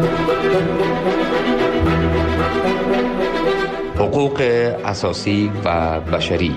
حقوق اساسی و بشری.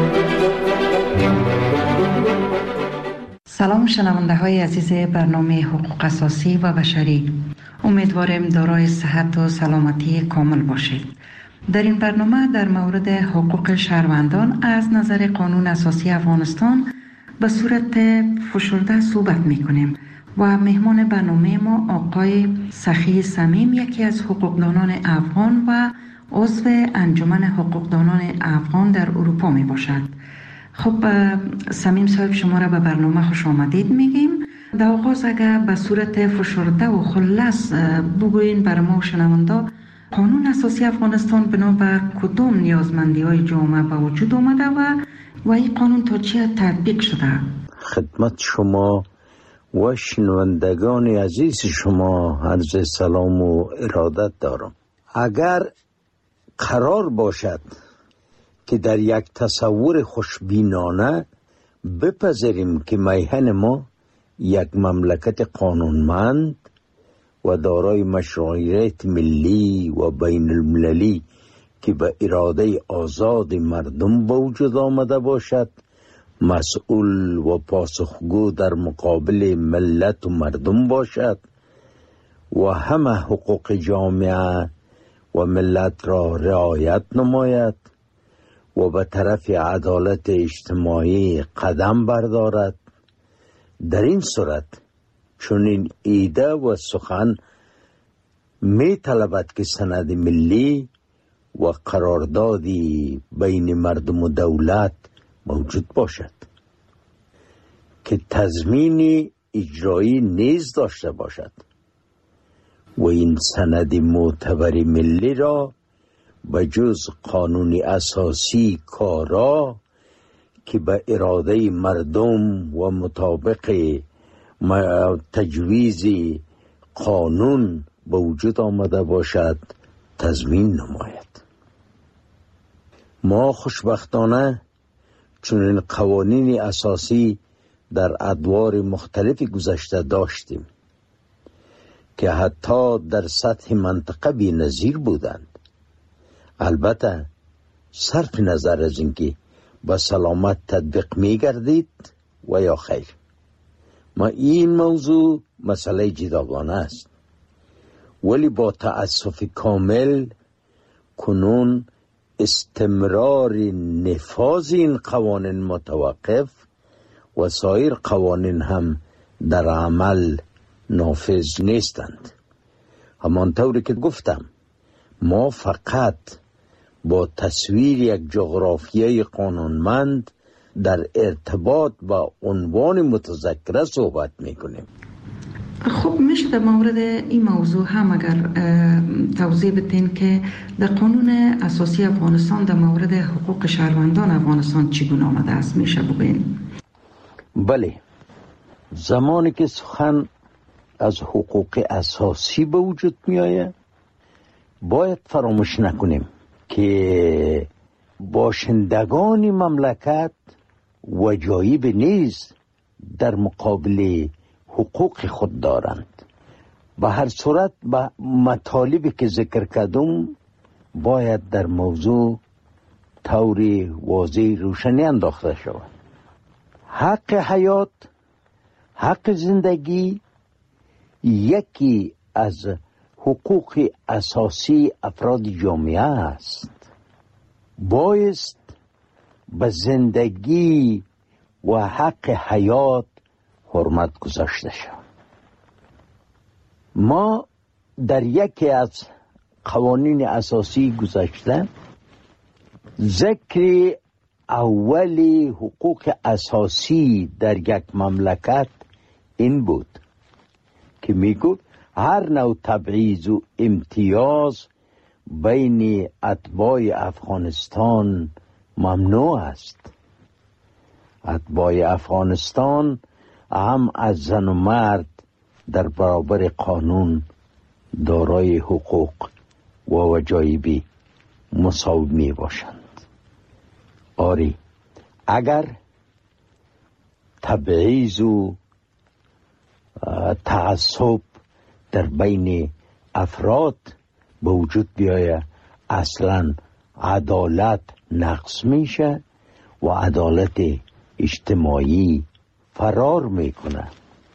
سلام شنونده های عزیز برنامه حقوق اساسی و بشری. امیدواریم دارای صحت و سلامتی کامل باشید. در این برنامه در مورد حقوق شهروندان از نظر قانون اساسی افغانستان به صورت فشرده صحبت میکنیم و مهمان برنامه ما آقای سخی صمیم، یکی از حقوقدانان افغان و عضو انجمن حقوقدانان افغان در اروپا می باشد. خب صمیم صاحب، شما را به برنامه خوش آمدید میگیم. در آغاز اگر به صورت فشرده و خلاص بگوین بر ما شنونده، قانون اساسی افغانستان بنابر کدام نیازمندی های جامعه به وجود آمده و این قانون تا چه تطبیق شده؟ خدمت شما و شنوندگان عزیز شما عرض سلام و ارادت دارم. اگر قرار باشد که در یک تصور خوشبینانه بپذیریم که میهن ما یک مملکت قانونمند و دارای مشروعیت ملی و بین المللی که به اراده آزاد مردم به وجود آمده باشد، مسئول و پاسخگو در مقابل ملت و مردم باشد و همه حقوق جامعه و ملت را رعایت نماید و به طرف عدالت اجتماعی قدم بردارد، در این صورت چنین ایده و سخن می طلبد که سند ملی و قراردادی بین مردم و دولت موجود باشد که تضمین اجرایی نیز داشته باشد و این سند معتبر ملی را به جز قانون اساسی کارا که به اراده مردم و مطابق تجویز قانون به وجود آمده باشد تضمین نماید. ما خوشبختانه چنین قوانین اساسی در ادوار مختلف گذشته داشتیم که حتی در سطح منطقه بی نظیر بودند. البته صرف نظر از اینکه با سلامت تطبیق می گردید و یا خیر، ما این موضوع مسئله جداگانه است، ولی با تأسف کامل کنون استمرار نفاذ این قوانین متوقف و سایر قوانین هم در عمل نافذ نیستند. همانطوری که گفتم، ما فقط با تصویر یک جغرافیای قانونمند در ارتباط با عنوان متذکره صحبت میکنیم. خب میشه در مورد این موضوع هم اگر توضیح بدین که در قانون اساسی افغانستان در مورد حقوق شهروندان افغانستان چگونه آمده است، میشه بگوین؟ بله، زمانی که سخن از حقوق اساسی به وجود می آید باید فراموش نکنیم که باشندگان مملکت وجایب نیز در مقابل حقوق خود دارند. به هر صورت به مطالبی که ذکر کردم باید در موضوع طور واضح روشنی انداخته شود. حق حیات، حق زندگی یکی از حقوق اساسی افراد جامعه است. بایست به زندگی و حق حیات حرمت گذاشته شود. ما در یکی از قوانین اساسی گذشته ذکر اولی حقوق اساسی در یک مملکت این بود که میگو هر نوع تبعیض و امتیاز بین اتباع افغانستان ممنوع است. اتباع افغانستان هم از زن و مرد در برابر قانون دارای حقوق و وجایبی مساوی می باشند. آری، اگر تبعیض و تعصب در بین افراد به وجود بیایه اصلا عدالت نقص میشه و عدالت اجتماعی فرار میکنه.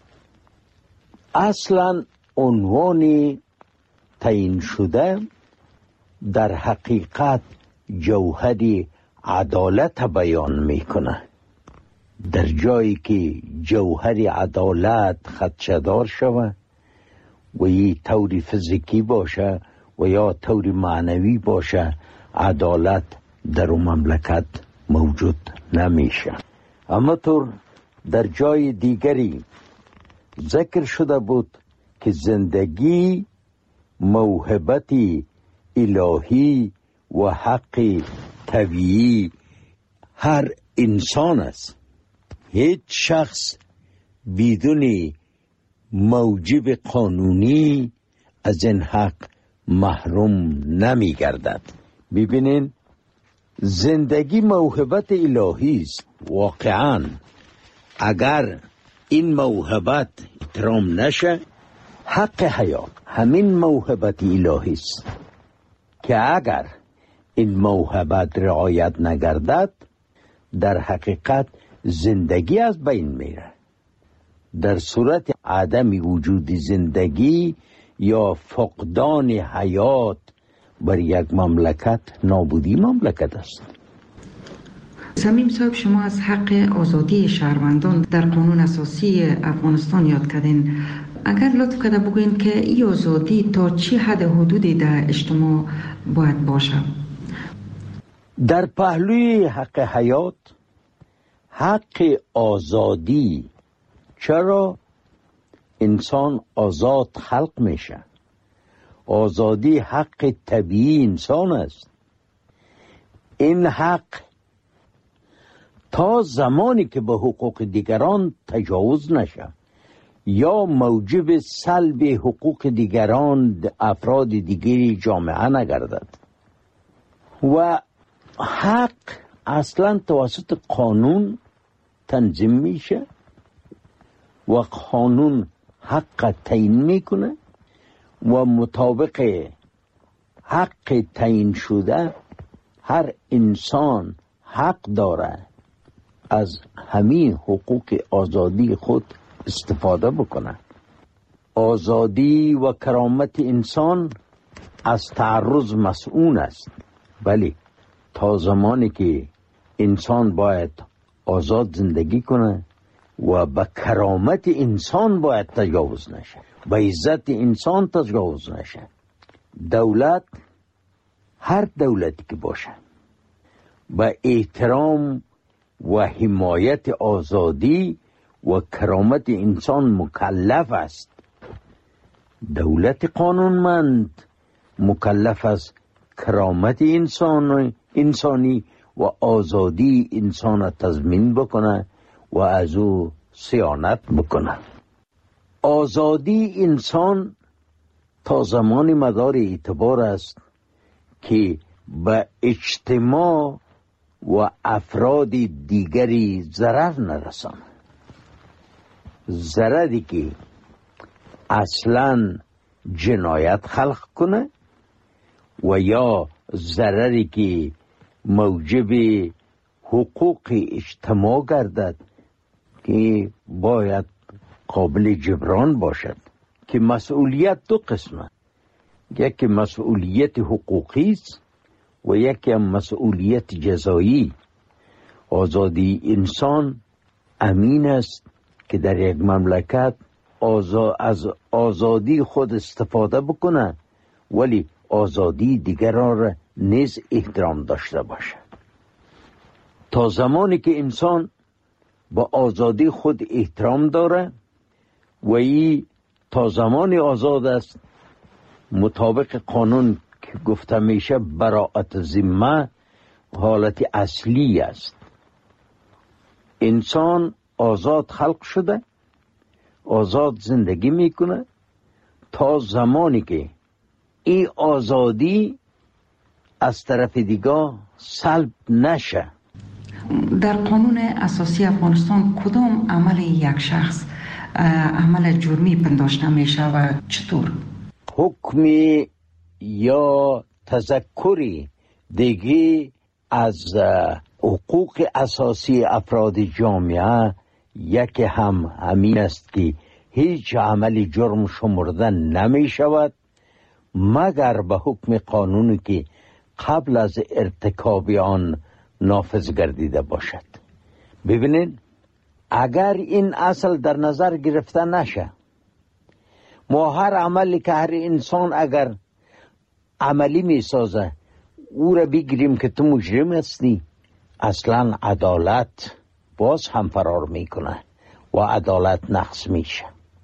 اصلا عنوان تعیین شده در حقیقت جوهر عدالت بیان میکنه. در جایی که جوهر عدالت خدشه‌دار شود و یه طور فیزیکی باشه و یا طور معنوی باشه، عدالت در اون مملکت موجود نمیشه. اما طور در جای دیگری ذکر شده بود که زندگی موهبتی الهی و حق طبیعی هر انسان است. هیچ شخص بدون موجب قانونی از این حق محروم نمی گردد. ببینین، زندگی موهبت الهی است. واقعا اگر این موهبت احترام نشه، حق حیات همین موهبت الهی است که اگر این موهبت رعایت نگردد، در حقیقت زندگی از بین میره. در صورت عدم وجود زندگی یا فقدان حیات بر یک مملکت، نابودی مملکت است. صمیم صاحب، شما از حق آزادی شهروندان در قانون اساسی افغانستان یاد کردین. اگر لطف کرده بگوین که این آزادی تا چی حد حدودی در اجتماع باید باشه؟ در پهلوی حق حیات، حق آزادی، چرا انسان آزاد خلق میشه؟ آزادی حق طبیعی انسان است. این حق تا زمانی که به حقوق دیگران تجاوز نشه یا موجب سلب حقوق دیگران افراد دیگری جامعه نگردد. و حق اصلا توسط قانون تنظیم میشه و قانون حق تعیین میکنه و مطابق حق تعیین شده هر انسان حق داره از همین حقوق آزادی خود استفاده بکنه. آزادی و کرامت انسان از تعرض مسئول است، ولی تا زمانی که انسان باید آزاد زندگی کنه و به کرامت انسان باید تجاوز نشه، به عزت انسان تجاوز نشه. دولت، هر دولتی که باشه، با احترام و حمایت آزادی و کرامت انسان مکلف است. دولت قانونمند مکلف است کرامت انسانی و آزادی انسان تضمین بکنه و از او صیانت بکنه. آزادی انسان تا زمان مدار اعتبار است که به اجتماع و افراد دیگری ضرر نرسانه. ضرری که اصلا جنایت خلق کنه و یا ضرری که موجب حقوق اجتماع گردد که باید قابل جبران باشد. که مسئولیت دو قسمه، یکی مسئولیت حقوقی است و یکی مسئولیت جزایی. آزادی انسان امین است که در یک مملکت از آزادی خود استفاده بکنه، ولی آزادی دیگران را نیز احترام داشته باشه. تا زمانی که انسان با آزادی خود احترام داره و ای تا زمانی آزاد است، مطابق قانون که گفته میشه براءت ذمه حالت اصلی است. انسان آزاد خلق شده، آزاد زندگی میکنه تا زمانی که این آزادی از طرف دیگه سلب نشه. در قانون اساسی افغانستان کدام عمل یک شخص عمل جرمی پنداشته میشه و چطور؟ حکمی یا تذکری دیگه از حقوق اساسی افراد جامعه یکی همین است که هیچ عمل جرم شمرده نمی شود مگر به حکم قانونی که قبل از ارتکاب آن نافذ گردیده باشد. ببینید اگر این اصل در نظر گرفته نشه، ما هر عملی که هر انسان اگر عملی می سازه او را بگیریم که تو مجرم هستی، اصلا عدالت باز هم فرار میکنه و عدالت نقص میشه.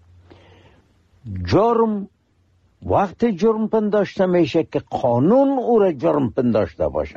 جرم وقت جرم پنداشته میشه که قانون او را جرم پنداشته باشه،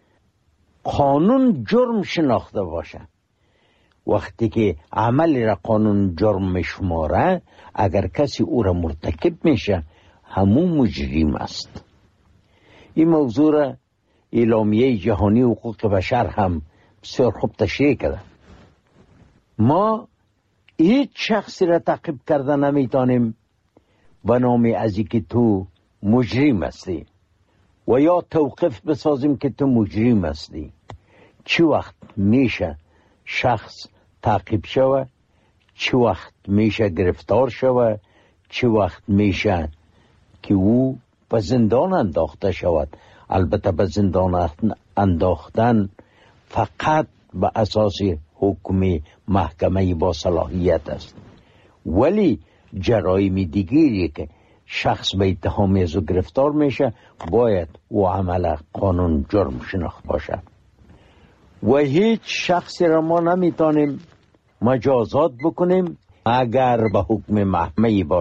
قانون جرم شناخته باشه. وقتی که عملی را قانون جرم میشماره، اگر کسی او را مرتکب میشه همون مجرم است. این موضوع را اعلامیه جهانی حقوق بشر هم بسیار خوب تشریح کرده. ما هیچ شخصی را تعقیب کرده نمیتونیم به نام از که تو مجرم هستی و یا توقف بسازیم که تو مجرم هستی. چه وقت میشه شخص تعقیب شوه، چه وقت میشه گرفتار شوه، چه وقت میشه که او به زندان انداخته شود. البته به زندان انداختن فقط به اساس حکم محکمه با صلاحیت است، ولی جرایم دیگری که شخص به اتهام از او گرفتار میشه باید او عمل قانون جرم شناخت باشه و هیچ شخصی را ما نمیتونیم مجازات بکنیم اگر به حکم محکمه با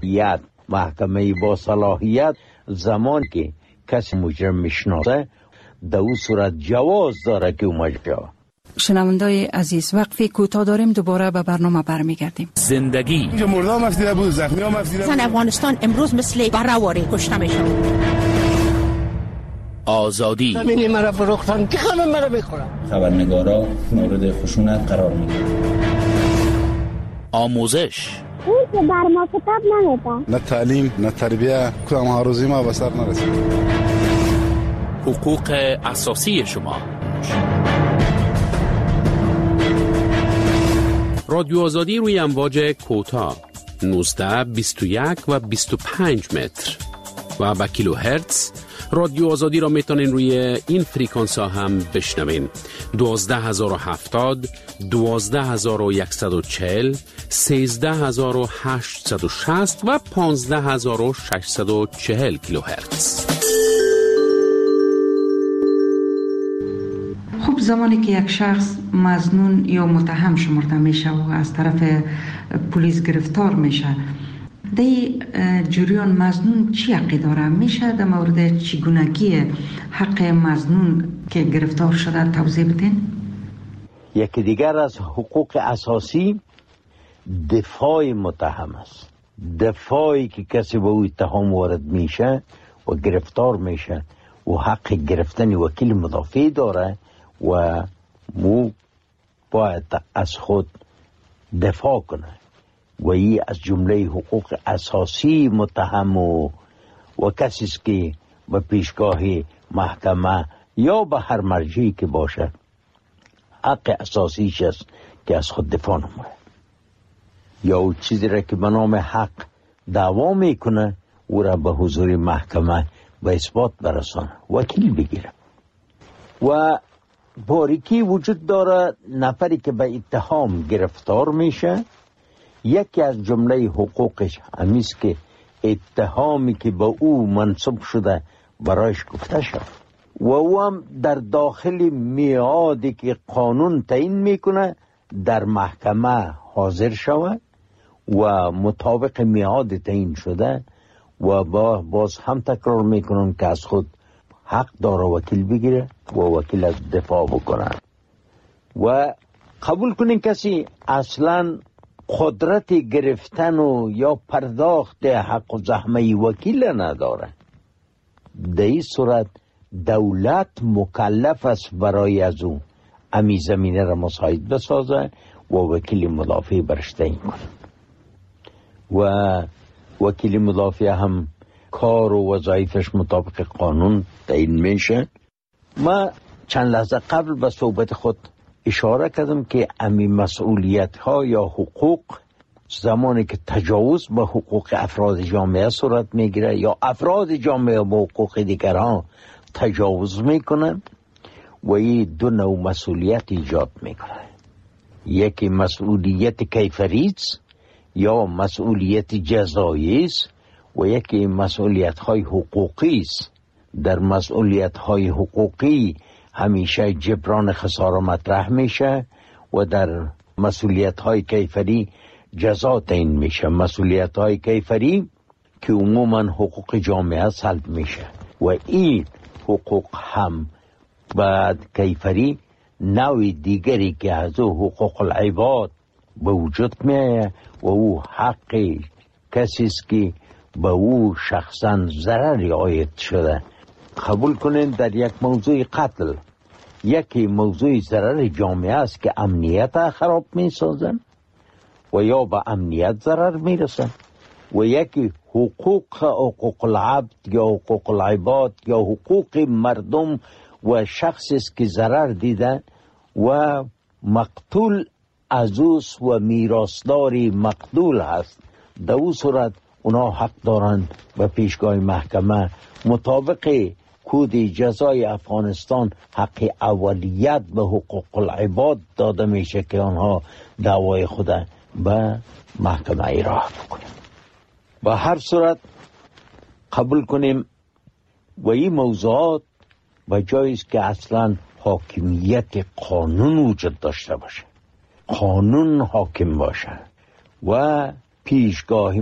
صلاحیت زمان که کسی مجرم میشناسه در او صورت جواز داره که او مجرم. شنوندای عزیز، وقفی کوتاه داریم، دوباره به برنامه برمیگردیم. زندگی اینجا مردم مفیده بود، زخمی ها مفیده بود. افغانستان امروز مثل برهواری کشته میشن. آزادی زمین مرا فروختن که خانم مرا بخورن. خبرنگارا مورد خشونت قرار میگیرن. آموزش اون که بر ما کتاب نمیده، نه تعلیم نه تربیه، کدام ها روزی ما به سر نرسید. حقوق اساسی شما. رادیو آزادی روی امواج کوتاه 19 21 و 25 متر و با کیلو هرتز. رادیو آزادی را میتونین روی این فریکانس ها هم بشنوین: 12070 12140 13860 و 15640 کیلو هرتز. خب زمانی که یک شخص مظنون یا متهم شمرده میشه و از طرف پلیس گرفتار میشه، در جریان مظنون چی حقی داره؟ میشه در مورد چگونگی حق مظنون که گرفتار شده توضیح بدین؟ یکی دیگر از حقوق اساسی دفاع متهم است. دفاعی که کسی به او اتهام وارد میشه و گرفتار میشه و حق گرفتن وکیل مدافع داره و مو باید از خود دفاع کنه و این از جمله حقوق اساسی متهم و کسی است که به پیشگاه محکمه یا به هر مرجعی که باشه حق اساسیش است که از خود دفاع نمونه یا او چیزی را که به نام حق دعوا میکنه او را به حضور محکمه به اثبات برسانه، وکیل بگیره. و باریکی وجود داره نفری که به اتهام گرفتار میشه، یکی از جمله حقوقش همیست که اتهامی که به او منصوب شده برایش گفته شد و او هم در داخل میعادی که قانون تعیین میکنه در محکمه حاضر شود و مطابق میعاد تعیین شده و باز هم تکرار میکنن که از خود حق داره وکیل بگیره و وکیل از دفاع بکنه. و قبول کنین کسی اصلا قدرت گرفتن و یا پرداخت حق و زحمه وکیل نداره، در این صورت دولت مکلف است برای از او امی زمینه را مساعد بسازه و وکیل مدافع برش تعیین کنه و وکیل مدافع هم کار و وظایفش مطابق قانون تعیین میشه. ما چند لحظه قبل به صحبت خود اشاره کردم که امی مسئولیت ها یا حقوق زمانی که تجاوز به حقوق افراد جامعه صورت میگیره یا افراد جامعه به حقوق دیگران تجاوز میکنن و این دو نوع مسئولیت ایجاد میکنه. یکی مسئولیت کیفری است یا مسئولیت جزایی است و یکی مسئولیت های حقوقی است. در مسئولیت های حقوقی همیشه جبران خسارة مطرح میشه و در مسئولیت های کیفری جزا تعیین میشه. مسئولیت های کیفری که عموما حقوق جامعه سلب میشه و این حقوق هم بعد کیفری نوع دیگری که از حقوق العباد به وجود میه و او حق کسی است که به او شخصا ضرری عاید شده. قبول کنین در یک موضوع قتل یکی موضوع ضرر جامعه است که امنیت خراب می سازن و یا به امنیت ضرر می رسن و یکی حقوق العبد یا حقوق العباد یا حقوق مردم و شخصی است که ضرر دیده و مقتول عزوز و میراثداری مقتول هست. در او صورت اونا حق دارند به پیشگاه محکمه مطابق کود جزای افغانستان حق اولیت به حقوق العباد داده میشه که آنها دعوای خود به محکمه ایراه بکنیم. به هر صورت قبول کنیم و این موضوعات و جاییست که اصلا حاکمیت قانون وجود داشته باشه، قانون حاکم باشه و پیشگاه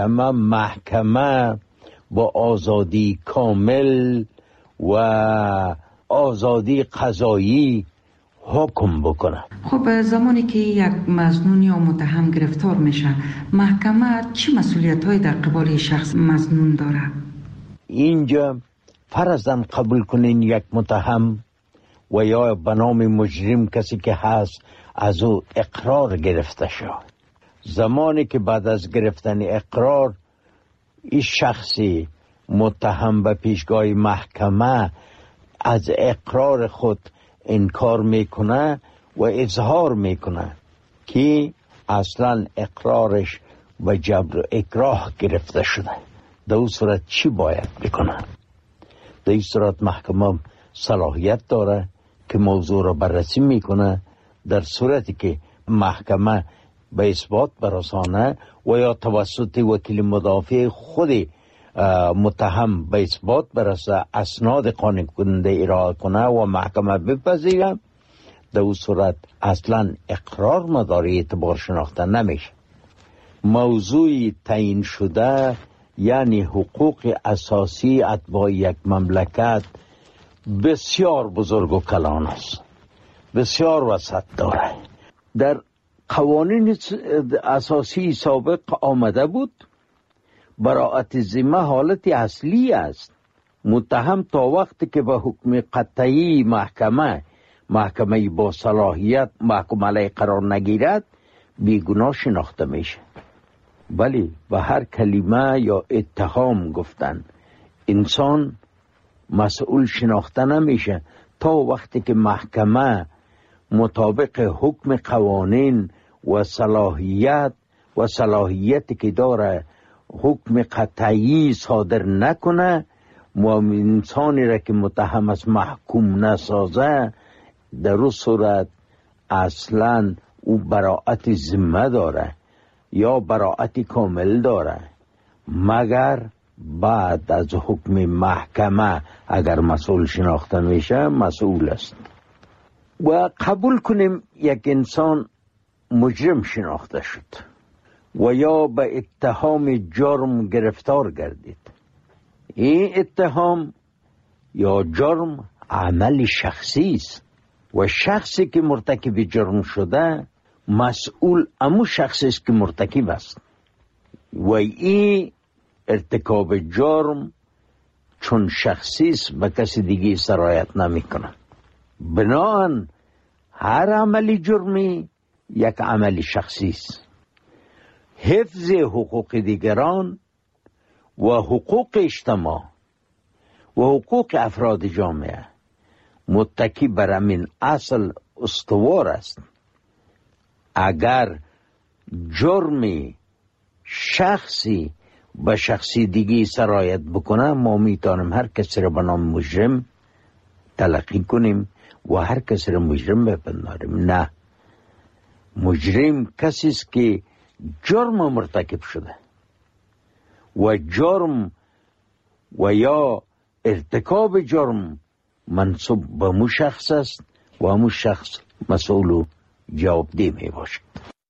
محکمه با آزادی کامل و آزادی قضایی حکم بکنه. خب زمانی که یک مظنون یا متهم گرفتار میشه، محکمه چی مسئولیت‌هایی در قبال شخص مظنون داره؟ اینجا فرضاً قبول کنین یک متهم و یا به نام مجرم کسی که هست از او اقرار گرفته شد. زمانی که بعد از گرفتن اقرار این شخصی متهم به پیشگاه محکمه از اقرار خود انکار میکنه و اظهار میکنه که اصلا اقرارش و جبر و اکراه گرفته شده، در اون صورت چی باید بکنه؟ در این صورت محکمه صلاحیت داره که موضوع را بررسی میکنه. در صورتی که محکمه به اثبات برسانه و یا توسط وکیل مدافع خود متهم به اثبات برسه، اسناد قانع کننده ارائه کنه و محکمه بپذیره، در اون صورت اصلا اقرار مداری اعتبار شناخته نمیشه. موضوع تعیین شده یعنی حقوق اساسی اتباع یک مملکت بسیار بزرگ و کلان است، بسیار وسعت داره. در قوانین اساسی سابق آمده بود براءت ذمه حالت اصلی است. متهم تا وقتی که به حکم قطعی محکمه با صلاحیت محکوم علیه قرار نگیرد بیگناه شناخته میشه. ولی به هر کلمه یا اتهام گفتن انسان مسئول شناخته نمیشه تا وقتی که محکمه مطابق حکم قوانین و صلاحیتی که داره حکم قطعی صادر نکنه و انسانی را که متهم است محکوم نسازه، در اون صورت اصلا او براءت ذمه داره یا براءت کامل داره، مگر بعد از حکم محکمه اگر مسئول شناخته میشه مسئول است. و قبول کنیم یک انسان مجرم شناخته شد و یا به اتهام جرم گرفتار گردید. این اتهام یا جرم عمل شخصی است و شخصی که مرتکب جرم شده مسئول امو شخصی است که مرتکب است و این ارتکاب جرم چون شخصی است به کسی دیگه سرایت نمی کنه. بناهن هر عملی جرمی یک عمل شخصی است. حفظ حقوق دیگران و حقوق اجتماع و حقوق افراد جامعه متکی بر همین اصل استوار است. اگر جرمی شخصی به شخصی دیگی سرایت بکنه، ما میتونیم هر کسی را به نام مجرم تلقی کنیم و هر کسی را مجرم بپنداریم. نه، مجرم کسی است که جرم مرتکب شده و جرم و یا ارتکاب جرم منصوب به مو شخص است و همون شخص مسئول و جوابدeh می باشد.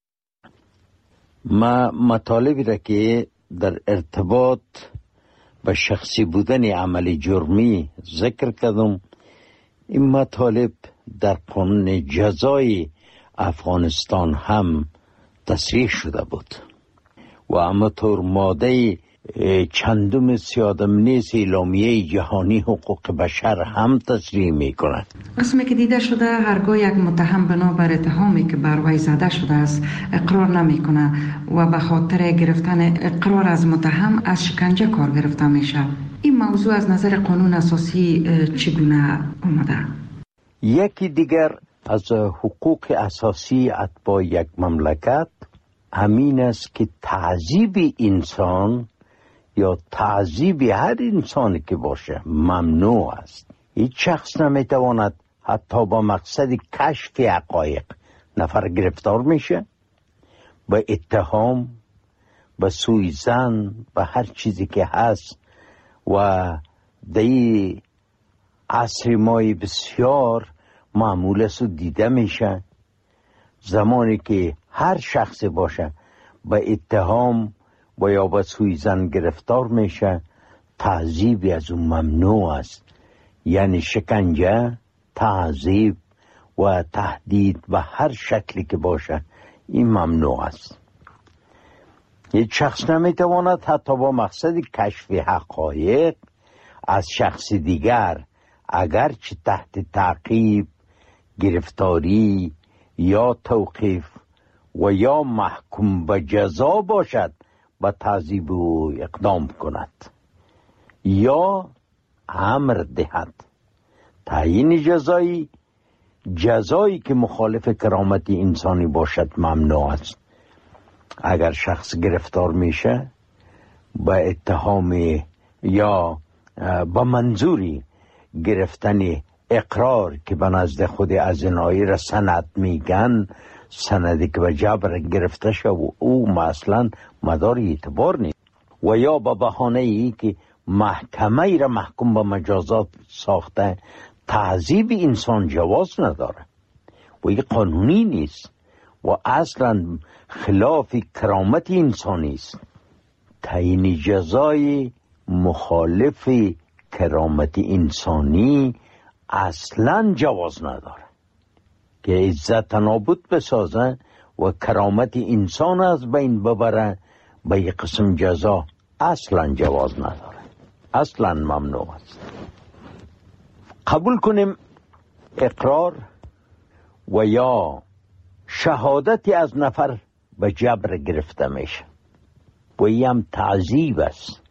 ما مطالبی را که در ارتباط به شخصی بودن عمل جرمی ذکر کردم، این مطالب در قانون جزای افغانستان هم تصریح شده بود و همانطور ماده چندم 31 اعلامیه جهانی حقوق بشر هم تصریح می کند. رسمی که دیده شده هرگاه یک متهم بنا بر اتهامی که بر وی زده شده است اقرار نمی کنه و به خاطر گرفتن اقرار از متهم از شکنجه کار گرفته میشه. این موضوع از نظر قانون اساسی چگونه آمده؟ یکی دیگر از حقوق اساسی اتباع یک مملکت همین است که تعذیب انسان یا تعذیب هر انسانی که باشه ممنوع است. هیچ شخص نمیتواند حتی با مقصد کشف حقایق نفر گرفتار میشه، به اتهام، به سوءظن، به هر چیزی که هست. و در عصر مای بسیار معمول است و دیده میشه زمانی که هر شخص باشه به اتهام و یا به سوءظن گرفتار میشه، تعذیب از اون ممنوع است. یعنی شکنجه، تعذیب و تهدید به هر شکلی که باشه این ممنوع است. یک شخص نمیتواند حتی با مقصد کشف حقایق از شخص دیگر اگرچه تحت تعقیب، گرفتاری یا توقیف و یا محکوم به جزا باشد به تعذیب او اقدام کند یا امر دهد. تعیین جزایی که مخالف کرامت انسانی باشد ممنوع است. اگر شخص گرفتار میشه به اتهام یا به منظوری گرفتن اقرار که به نزد خود ازینایی را سند میگن، سندی که به جبر گرفته شد و او مثلا مدار اعتبار نیست، و یا به بهانه ای که محکمه ای را محکوم به مجازات ساخته، تعذیب انسان جواز نداره و این قانونی نیست و اصلا خلاف کرامت انسانی است. تعیین جزای مخالف کرامت انسانی اصلا جواز نداره که عزت نابود بسازه و کرامت انسان از بین ببره. به یک قسم جزا اصلا جواز نداره، اصلا ممنوع است. قبول کنیم اقرار و یا شهادتی از نفر به جبر گرفته میشه و این هم تعذیب است.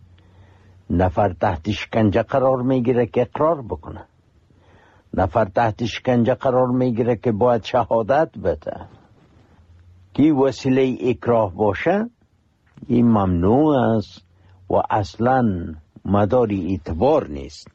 نفر تحت شکنجه قرار میگیره که اقرار بکنه، نفر تحت شکنجه قرار میگیره که باید شهادت بده. که وسیله اکراه باشه این ممنوع است و اصلا مداری اعتبار نیست.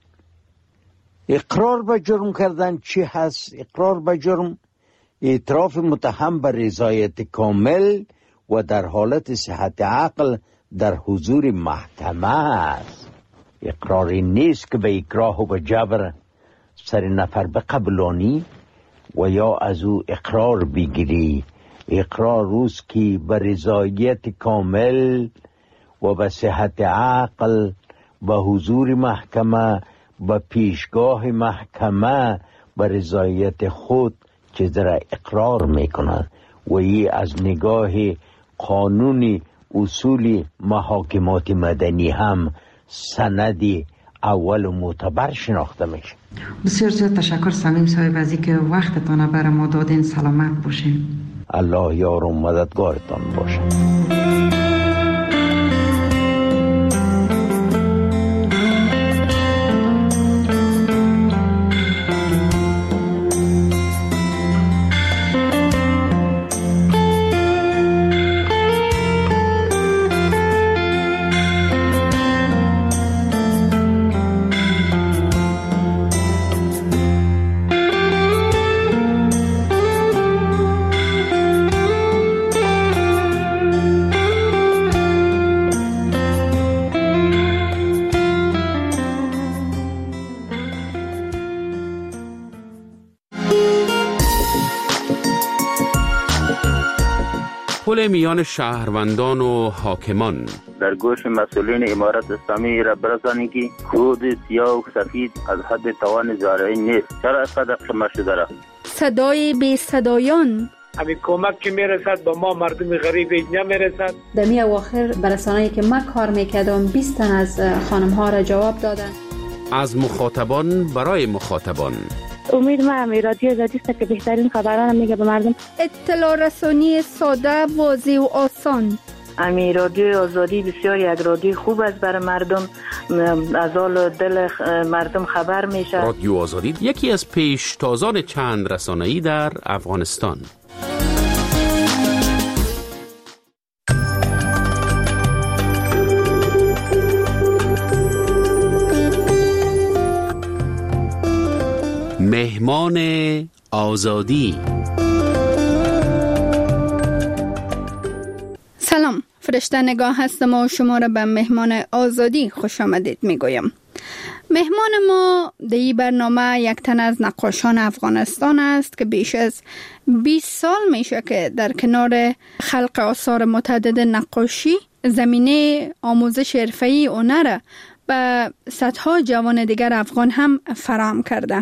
اقرار به جرم کردن چی هست؟ اقرار به جرم اعتراف متهم به رضایت کامل و در حالت صحت عقل در حضور محکمه است. اقراری نیست که به اکراه و به جبر سر نفر بقبلانی و یا از او اقرار بگیری. اقرار روز که به رضایت کامل و به صحت عقل به حضور محکمه، به پیشگاه محکمه به رضایت خود چیز را اقرار میکنند و این از نگاه قانون اصول محاکمات مدنی هم سندی اول و معتبر شناخته میشه. بسیار زیاد تشکر صمیم صاحب از اینکه وقتتان برای ما دادین. سلامت باشین. الله یار و مددگارتان باشه. تداخل میان شهروندان و حاکمان. در گوش مسئولین امارت اسلامی را برسانید که خود سیاه و سفید از حد توان زارعی نیست. چرا اینقدر شما شده را؟ صدای بی صدایان. همین کمک که میرسد با ما مردم غریب نمیرسد. در می اواخر برسانه‌ای که من کار میکردم 20 تن از خانم ها را جواب دادن. از مخاطبان برای مخاطبان. امید من رادیو آزادی است که بهترین خبران میگه به مردم. اطلاع رسانی ساده، واضح و آسان. رادیو آزادی بسیار یک رادیو خوب است برای مردم، از حال دل مردم خبر میشه. رادیو آزادی یکی از پیشتازان چند رسانه‌ای در افغانستان. مهمان آزادی. سلام، فرشته نگاه هستم و شما را به مهمان آزادی خوش آمدید میگویم. مهمان ما در این برنامه یک تن از نقاشان افغانستان است که بیش از 20 سال میشه که در کنار خلق آثار متعدد نقاشی زمینه آموزش حرفه‌ای هنر به صدها جوان دیگر افغان هم فراهم کرده.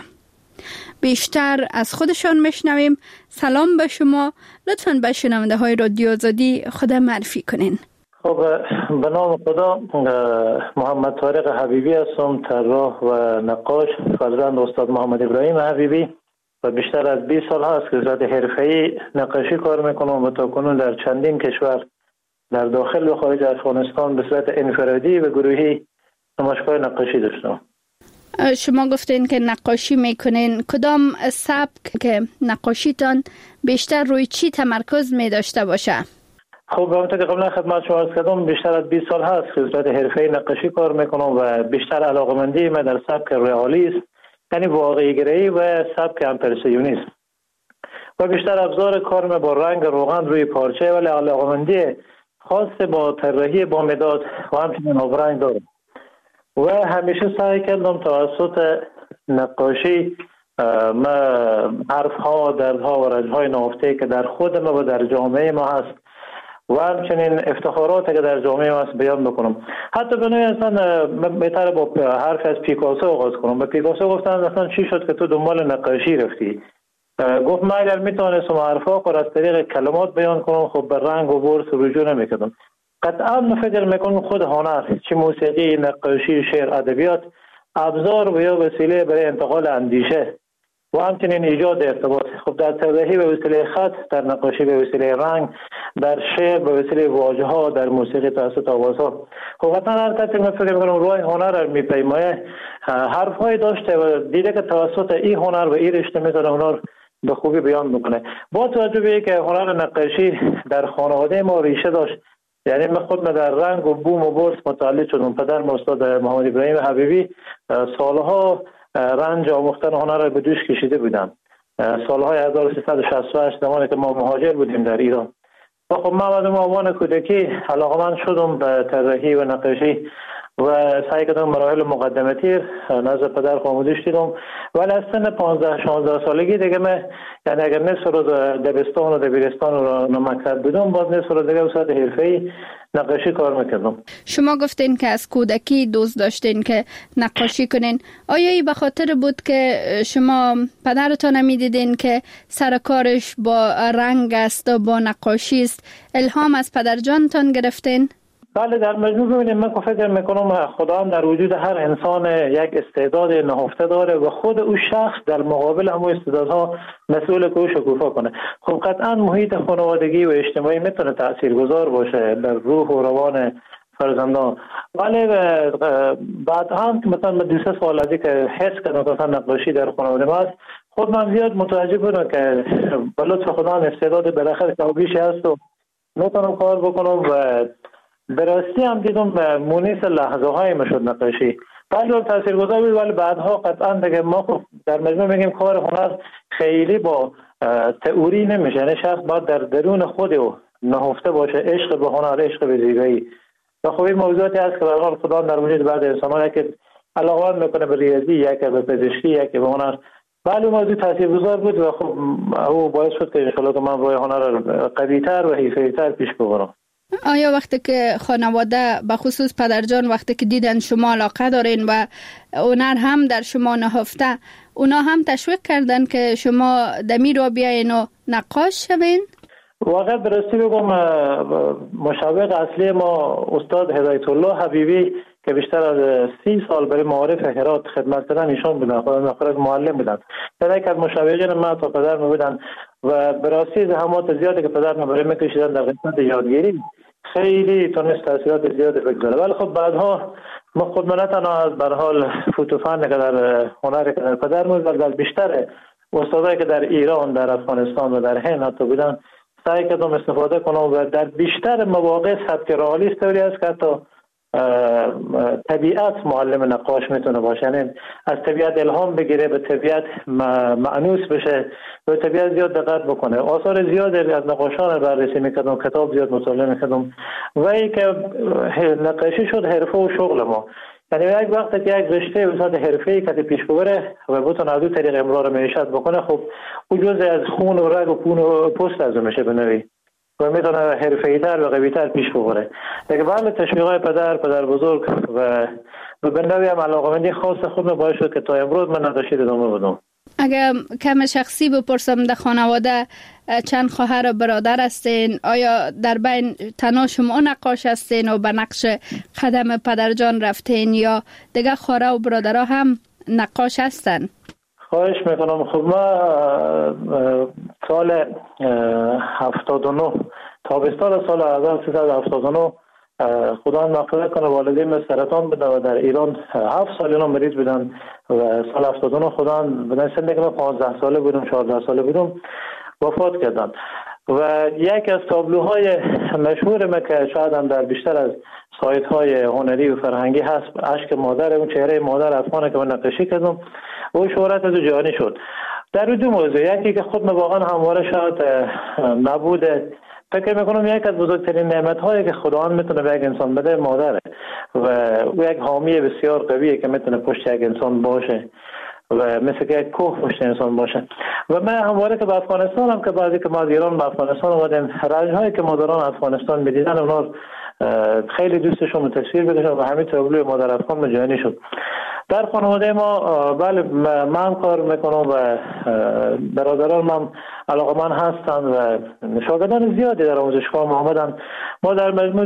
بیشتر از خودشان میشنویم. سلام به شما. لطفاً به شنونده های رادیو آزادی خود معرفی کنین. خب، به نام خدا، محمد طارق حبیبی هستم، طراح و نقاش، فرزند استاد محمد ابراهیم حبیبی و بیشتر از 20 سال هست که صورت حرفه‌ای نقاشی کار میکنم و تاکنون در چندین کشور در داخل و خارج افغانستان به صورت انفرادی و گروهی نمایشگاه نقاشی داشتم. شما گفتین که نقاشی میکنین. کدام سبک که نقاشیتان بیشتر روی چی تمرکز می داشته باشه؟ خب، همونطور که قبلا خدمت شما عرض کردم، بیشتر از 20 سال هست که صورت حرفه‌ای نقاشی کار میکنم و بیشتر علاقه‌مندی من در سبک رئالیسم، یعنی واقعی گرایی و سبک امپرسیونیسم و بیشتر ابزار کار با رنگ روغن روی پارچه، ولی علاقه‌مندی خاص با طراحی با مداد و همچنین آبرنگ دارم و همیشه سعی کردم توسط نقاشی حرف‌ها، دردها و رنج‌های نهفته که در خود ما و در جامعه ما هست و همچنین افتخاراتی که در جامعه ما هست بیان بکنم. حتی به نوعی اصلا بهتره با حرف از پیکاسو آغاز کنم. به پیکاسو گفتن اصلا چی شد که تو دنبال نقاشی رفتی؟ گفت من اگر میتونستم حرف‌ها رو از طریق کلمات بیان کنم، خب به رنگ و برس رجوع نمیکردم. قطعا فکر میکنم خود هنر، چه موسیقی، نقاشی، شعر، ادبیات، ابزار و یا وسیله برای انتقال اندیشه و همچنین ایجاد ارتباط. خب در طراحی به وسیله خط، در نقاشی به وسیله رنگ، در شعر به وسیله واژه‌ها، در موسیقی توسط آوازها. خب قطعا هر کسی من فکر میکنم روی هنر رو میپیمایه، حرف‌های داشته و دیده که توسط این هنر و این رشته میتونه هنر به خوبی بیان بکنه. با توجه به اینکه هنر نقاشی در خانواده ما ریشه داشت، یعنی من خود در رنگ و بوم و برس متولد شدم. پدر استاد محمد ابراهیم حبیبی سالها رنج آموختن هنر را به دوش کشیده بودن. سالهای 1368 زمانی که ما مهاجر بودیم در ایران. و خب من از عنوان کودکی علاقه‌مند شدم به طراحی و نقاشی و سعی کردم مراحل مقدماتی نزد پدر آموزش دیدم. ولی از سن 15-16 سالگی دیگه من، یعنی اگر نصف روز دبستان و دبیرستان و مکتب بودم، باز نصف روز دیگه وسط حرفه‌ای نقاشی کار میکردم. شما گفتین که از کودکی دوست داشتین که نقاشی کنین. آیا این به خاطر بود که شما پدرتان میدیدین که سر کارش با رنگ است و با نقاشی است، الهام از پدرجانتان گرفتین؟ بله، در مجموع ببینید من فکر میکنم خدا هم در وجود هر انسان یک استعداد نهفته داره و خود او شخص در مقابل همون استعدادها مسئول که او شکوفا کنه. خب قطعا محیط خانوادگی و اجتماعی میتونه تاثیرگذار باشه در روح و روان فرزندان، ولی بعد هم که مثلا 2-3 سال از که حس کردم که مثلا نقاشی در خانواده ما است، خود من زیاد متوجه بودم که به لطف خدا استعداد بالاخره کمابیشی هست و میتونم کار بکنم و به راستی هم دیدم مونس لحظه های مشد نقاشی بله تاثیرگذار بود. ولی بعدها قطعا دیگه ما در مجموع میگیم کار هنر خیلی با تئوری نمیشه، یعنی شخص باید در درون خود نهفته باشه، عشق به هنر، عشق به زیبایی. و خب این موضوعاتی هست که به هر حال خدا در وجود بعض انسان‌ها که علاقه میکنه به ریاضی، یکی به پزشکی، یکی به هنر، بله موضوع تاثیرگذار بود و خب او باعث شد که انشالله که من روی هنر قوی‌تر و حرفه‌ای‌تر پیش ببرم. آیا وقتی که خانواده به خصوص پدرجان وقتی که دیدن شما علاقه دارین و هنر هم در شما نهفته، اونا هم تشویق کردن که شما دمی رو بیاین و نقاش شوین؟ واقعا براستی بگم مشوق اصلی ما استاد هدایت الله حبیبی که بیشتر از 30 سال برای معارف هرات خدمت کردن ایشان بودن، خودم معلم بودن. یک از مشوقین ما تا پدر می بودن و براستی زحمات زیادی که پدر برای میکشیدن در قسمت یادگیری خیلی تونست تاثیرات زیادی بگذاره. ولی خب بعدها ما خود نه تنها از به هر حال فوتوفن که در هنر که در پدر می بود، بیشتر استادایی که در ایران، در افغانستان و در هند حتی بودن سعی کردم استفاده کنم و در بیشتر مواقع سبک رئالیست طوری است که حتی طبیعت معلم نقاش میتونه باشه، یعنی از طبیعت الهام بگیره، به طبیعت معنوس بشه، به طبیعت زیاد دقت بکنه. آثار زیاد از نقاشان بررسی میکردم، کتاب زیاد مطالعه میکردم و ای که نقاشی شد حرفه و شغل ما. یعنی یک وقت که یک رشته به صورت حرفه‌ای که پیش ببره و بتونه از اون طریق امرار معیشت بکنه، خب اون جزء از خون و رگ و خون و پوست از میشه به نوعی و میتونه حرفه‌ای‌تر و قوی‌تر پیش ببره. دیگه بله تشویق‌های پدر بزرگ و به نوعی هم علاقه‌مندی خاص خود باعث شد که تا امروز من نقاشی ادامه بدم. اگر کم شخصی بپرسم در خانواده چند خواهر و برادر هستین؟ آیا در بین تنها شما نقاش هستین و به نقش قدم پدرجان رفتین یا دیگه خواهر و برادرها هم نقاش هستن؟ خواهش میکنم. خب ما سال 79 تابستان سال 1379 خدا مغفرت کنه والدین سرطان بودن و در ایران 7 سال اینا مریض بودن و سال 79 خدا بدن سنی که من 15 ساله بودم 14 ساله بودم وفات کردن و یک از تابلوهای مشهور ما که شاید هم در بیشتر از سایت های هنری و فرهنگی هست، اشک مادر، اون چهره مادر افغانه که من نقاشی کردم و شهرت از جهانی شد. در دو موضوع، یکی که خود واقعا همواره شاید نبوده، فکر میکنم یک از بزرگترین نعمت هایی که خداوند میتونه به یک انسان بده مادره و او یک حامی بسیار قویه که میتونه پشت یک انسان باشه و مثل که یک کوه پشت انسان باشه. و من همواره که به افغانستان هم که بعضی که ما از ایران به افغانستان اومدیم، رنج هایی که مادران افغانستان میدیدن اونا خیلی دوستشون تصویر بکشن و همین تابلوی مادر افغان مجانی شد. در خانواده ما بله من کار میکنم و برادران من علاقه‌مند هستن و شاگردان زیادی در آموزشگاه ما آمدن. ما در مجموع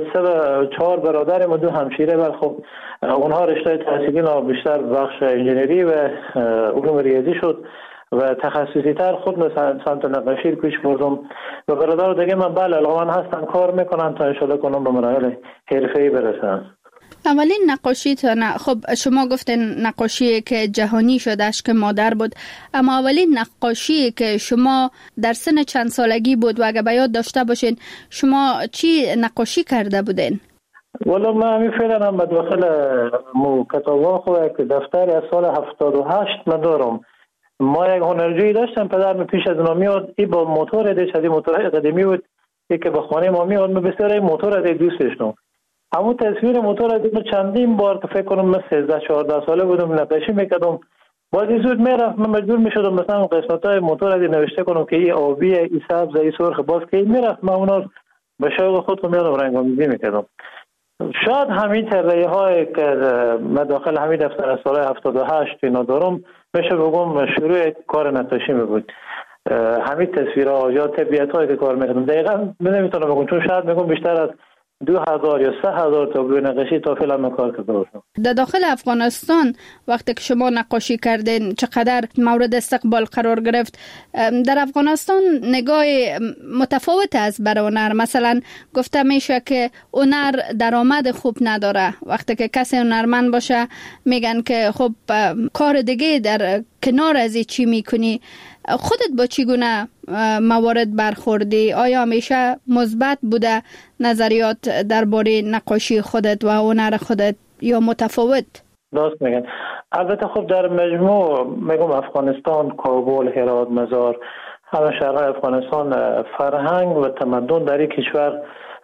4 برادریم و 2 همشیره و خب اونها رشته تحصیلی بیشتر بخش انجینری و علوم ریاضی شد و تخصصی تر خود مثلا سمت نقاشی پیش بردم و برادر دیگه من بله علاقه‌مند هستن کار میکنن تا انشالله کنم به مراحل حرفه‌ای برسن. اولین نقاشیتان، خب شما گفتین نقاشی که جهانی شد اشک مادر بود، اما اولین نقاشی که شما در سن چند سالگی بود و اگه به یاد داشته باشین شما چی نقاشی کرده بودین؟ والا من همین فعلا هم به داخل کتابا خود که دفتری از سال 78 من دارم. ما یک هنرجویی داشتم، پدرم پیش از اونا میاد، این با موتور دیش از این موتورهای قدیمی بود، یک که به خانه ما میاد، من بسیار این موتور دی دوست داشتم. همون تصویر موتور دیدم چندین بار که فکر کنم من 13-14 ساله بودم نقاشی میکردم. بازی زود میرفت من مجبور میشدم مثلا قسمت‌های موتور دی نوشته کنم که این آبی، این سبز، این سرخ، باز که میرفت من اونا به شوق خودم میادم رنگ‌آمیزی میکردم. شاید همین طرح‌های که من داخل همین دفتر از سال 78 اینا دارم میشه بگم شروع کار نقاشی بود. همین تصویرها یا طبیعت‌هایی که کار می‌کردم دقیقاً نمیتونم بگم، چون شاید میگم بیشتر از 2000 یا 3000 تابلو نقاشی تا فعلا کار کرده باشم. در داخل افغانستان وقتی که شما نقاشی کردین چقدر مورد استقبال قرار گرفت؟ در افغانستان نگاه متفاوت است بر هنر. مثلا گفته میشه که هنر درآمد خوب نداره. وقتی که کسی هنرمند باشه میگن که خب کار دیگه در کنار از چی میکنی. خودت با چگونه موارد برخوردی؟ آیا همیشه مثبت بوده نظریات درباره نقاشی خودت و هنر خودت یا متفاوت؟ درست میگن. البته خب در مجموع میگم افغانستان، کابل، هرات، مزار، همه شهرهای افغانستان فرهنگ و تمدن در این کشور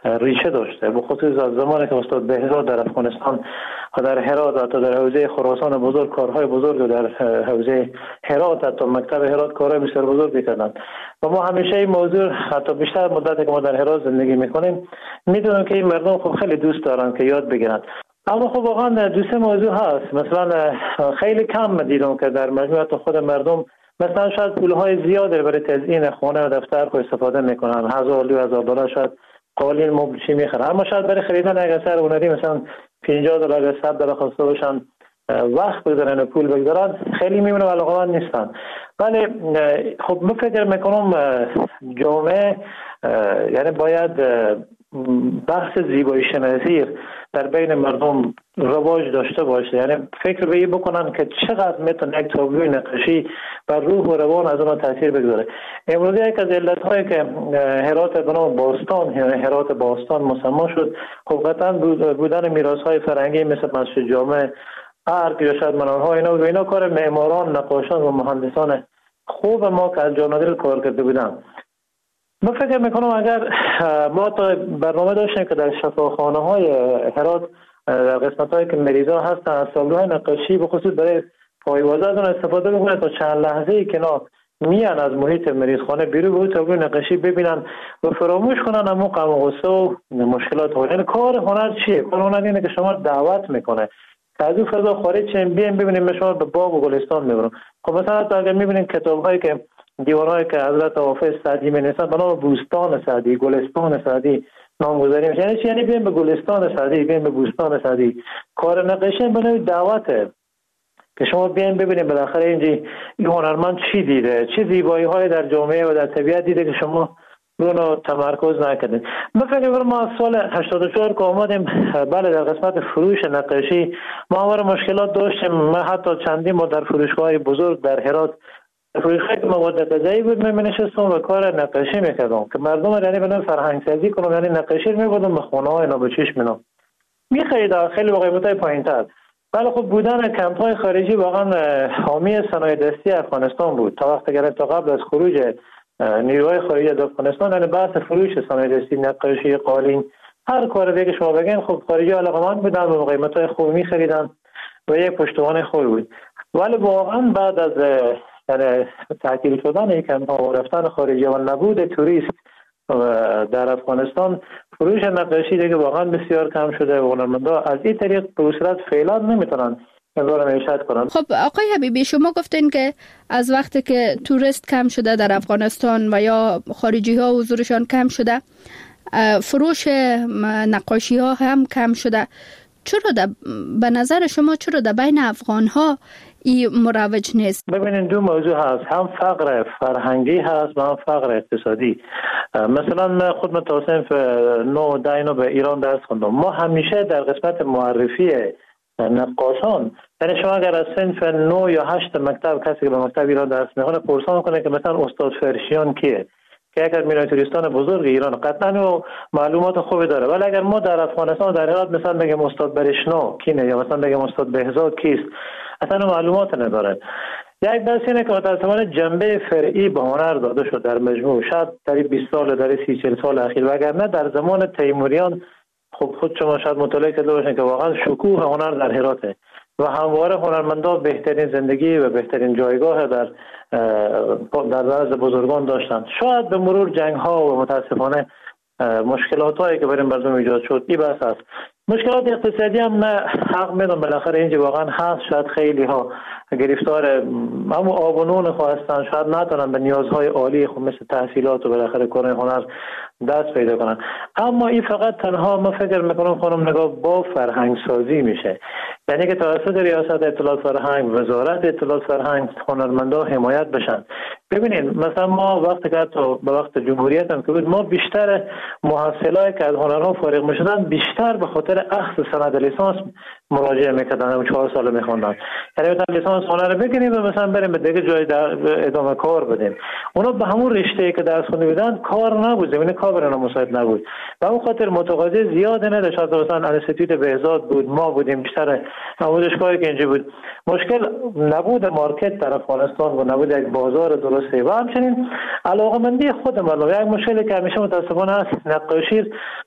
ریشه داشته، به خصوص از زمانی که استاد بهزاد در افغانستان و در هرات حتی در حوزه خراسان بزرگ کارهای بزرگ در حوزه هرات حتی مکتب هرات کارهای بسیار بزرگی کردند و ما همیشه این موضوع حتی بیشتر مدتی که ما در هرات زندگی میکنیم میدونیم که این مردم خب خیلی دوست دارن که یاد بگیرن. اما خب واقعا دو سه موضوع هست. مثلا خیلی کم دیدم که در مجموعه خود مردم مثلا شاید پولهای زیادی برای تزیین خانه و دفتر خود استفاده میکنن، $1000-2000 شاید قالین مبل چی میخرن، اما شاید برای خریدن یک اثر هنری مثلا $50 $100 خواسته باشن وقت بگذارن و پول بگذارن خیلی میمونه و علاقه‌مند نیستن. ولی خب من فکر میکنم جامعه یعنی باید بحث زیبایی شناسی در بین مردم رواج داشته باشه، یعنی فکر به این بکنن که چقدر میتونه یک تابلوی نقاشی بر روح و روان از اون تاثیر بگذاره. امروز یک از علت‌هایی که هرات به نام باستان یعنی هرات باستان مسمى شد خب قطعا بودن میراث‌های فرهنگی مثل مسجد جامع، ارگ یا شاید منارها اینا کار معماران، نقاشان و مهندسان خوب ما که از جانادر کار کرده بودن. من فکر میکنم اگر ما تا برنامه داشتیم که در شفاخانه‌های هرات در قسمت‌هایی که مریضا هستن از تابلوهای نقاشی به خصوص برای پایوازه از اون استفاده بکنن تا چند لحظه‌ای که اینا میان از محیط مریضخانه بیرون به تابلو نقاشی ببینن و فراموش کنن اما غم و غصه و مشکلات ها. یعنی کار هنر چیه؟ کار هنر اینه که شما دعوت میکنه که از اون فضا خارج شین، بیاین ببینیم شما به باغ و گلستان میبرن. خب مثلا تا اگر میبینین کتاب‌هایی که دیوارهایی که حضرت حافظ سعدی می‌نویسن به نام بوستان سعدی، گلستان سعدی نامگذاری میشه. یعنی بیاین به گلستان سعدی، بیاین به بوستان سعدی. کار نقاشی به نوعی دعوته که شما بیاین ببینید بالاخره این هنرمند چی دیده، چه زیبایی‌های در جامعه و در طبیعت دیده که شما اونو تمرکز نکردید. من فکر می‌کنم ما از سال 84 که آمدیم بله در قسمت فروش نقاشی ما مشکلات داشتیم. من حتی چندین ما در فروشگاه‌های بزرگ در هرات فروشگاه که مواد غذایی بود من نشستم و کار نقاشی میکردم که مردم یعنی بدون فرهنگ سازی کنم، یعنی نقاشی میبردم به خونه‌های نابچش می‌نام می‌خرید خیلی با قیمت‌های پایین‌تر. ولی خب بودن کمپ‌های خارجی واقعا حامی صنایع دستی افغانستان بود تا وقتی که تا قبل از خروج نیروهای خارجی از افغانستان، یعنی بحث فروش صنایع دستی، نقاشی، قالین، هر کار دیگه که شما بگین خب خارجی علاقه‌مند بودن و قیمت‌های خوب می‌خریدن و یک پشتوانه خوب بود. ولی واقعا بعد از یعنی تعطیل شدن یک کمپ‌ها و رفتن خارجی و نبود توریست در افغانستان فروش نقاشی دیگه واقعا بسیار کم شده و هنرمندا از این طریق به صورت فعلا نمیتونن امرار معیشت کنن. خب آقای حبیبی شما گفتین که از وقتی که توریست کم شده در افغانستان و یا خارجی ها حضورشان کم شده فروش نقاشی ها هم کم شده. چرا به نظر شما چرا در بین افغان ها این مروج نیست؟ ببینید دو موضوع هست، هم فقر فرهنگی هست و هم فقر اقتصادی. مثلا من خود متصنف 9 داینو به ایران درس خوندم. ما همیشه در قسمت معرفی نقاشان یعنی شما اگر از صنف 9 یا 8 مکتب کسی که به مکتب ایران درس میخونه پرسان کنه که مثلا استاد فرشیان کیه که یک از مینیاتوریستان بزرگ ایران قطعا معلومات خوبی داره، ولی اگر ما در افغانستان در هرات مثلا بگیم استاد برشنا کینه یا مثلا بگیم استاد بهزاد کیست اصلا معلومات نداره. یک بحث اینه که متاسفانه جنبه فرعی به هنر داده شد در مجموع شاید در 20 سال در 30-40 سال اخیر، وگرنه در زمان تیموریان خب خود شما شاید مطالعه کرده باشین که واقعا شکوه هنر در هراته و همواره هنرمندا بهترین زندگی و بهترین جایگاه در نزد بزرگان داشتند. شاید به مرور جنگ ها و متاسفانه مشکلات هایی که برای مردم ایجاد شد این بحث است. مشکلات اقتصادی هم من حق میدم بالاخره اینجا واقعا هست، شاید خیلی ها گرفتار همون آب و نون هستن، شاید نتونن به نیازهای عالی خود مثل تحصیلات و بالاخره کار هنر دست پیدا کنن. اما این فقط تنها من فکر میکنم خانم نگاه با فرهنگ سازی میشه، یعنی که توسط ریاست اطلاعات فرهنگ، وزارت اطلاعات فرهنگ هنرمندا حمایت بشن. ببینید مثلا ما وقتی که به وقت جمهوریت هم که بود ما بیشتر محصلایی که از هنرها فارغ میشدن بیشتر به خاطر اخذ سند لیسانس مراجعه میکردن و 4 سال میخوندن. یعنی مثلا لیسانس هنر بگیریم و مثلا بریم به دیگه جای ادامه کار بدیم. اونا به همون رشته‌ای که درس خونده بودن کار نبود، زمین کار برای مساعد نبود. به اون خاطر متقاضی زیاد نداشت. مثلا انستیتوت بهزاد بود، ما بودیم، بیشتر آموزشگاهی که اینجا بود. مشکل نبود مارکت در افغانستان و نبود یک بازار درسته و همچنین علاقه‌مندی خود مردم. یک مشکلی که همیشه متاسفانه است، نقاشی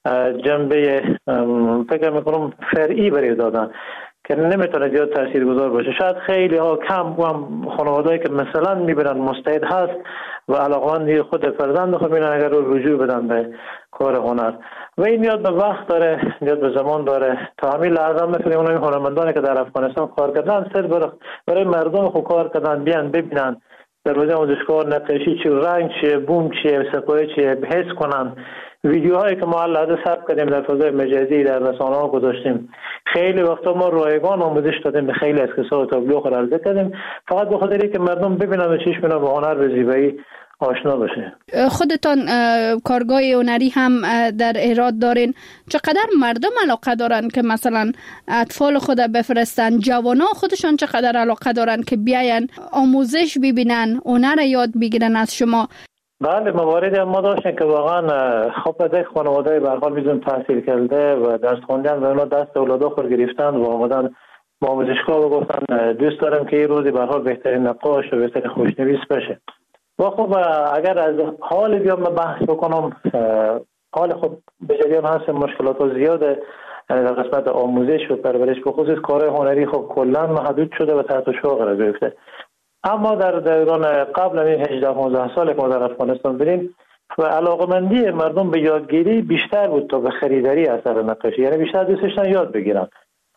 جنبه فکر میکنم فرعی برای دادن که نمیتونه زیاد تاثیرگذار باشه. شاید خیلی ها کم هم خانواده‌ای که مثلا میبینن مستعد هست و علاقه‌مند خود فرزند خود میبینن اگر رو رجوع بدن به کار هنر و این نیاز به وقت داره، نیاز به زمان داره. تا همین لحظه مثلا اون هنرمندانی که در افغانستان کار کردن صرف برای مردم خود کار کردن، بیان ببینن در روز آموزشگاه نقاشی چی، رنگ چی، بوم چی، سقوی چی، حس کنن. ویدیوهایی که ما لحظه ثبت کردیم در فضای مجازی در رسانه‌ها گذاشتیم. خیلی وقتا ما رایگان آموزش دادیم به خیلی از کسا تابلو خود عرضه کردیم فقط به خاطر اینکه مردم ببینن و چشم به هنر به زیبایی آشنا بشه. خودتان کارگاه هنری هم در ایراد دارین، چقدر مردم علاقه دارن که مثلا اطفال خود بفرستن؟ جوانا خودشان چقدر علاقه دارن که بیاین آموزش ببینن، هنر یاد بگیرن از شما؟ بله، مواردی ما داشتیم که واقعا خب از یک خانواده به هر حال میدون تحصیل کرده و درس خوندن و اونا دست اولادا خود گرفتن و آمدن با آموزشگاه و گفتن دوست دارم که این روزی به هر حال بهترین نقاش و بهترین خوشنویس بشه. و خب اگر از حال بیام بحث بکنم، حال خب به جریان هست، مشکلات زیاده در قسمت آموزش و پرورش، به خصوص کار هنری خب کلا محدود شده و تحت شعار قرار گرفته. اما در دوران قبل این 18-19 سال که ما در افغانستان بودیم و علاقمندی مردم به یادگیری بیشتر بود تا به خریداری اثر نقاشی، یعنی بیشتر دوست داشتن یاد بگیرن.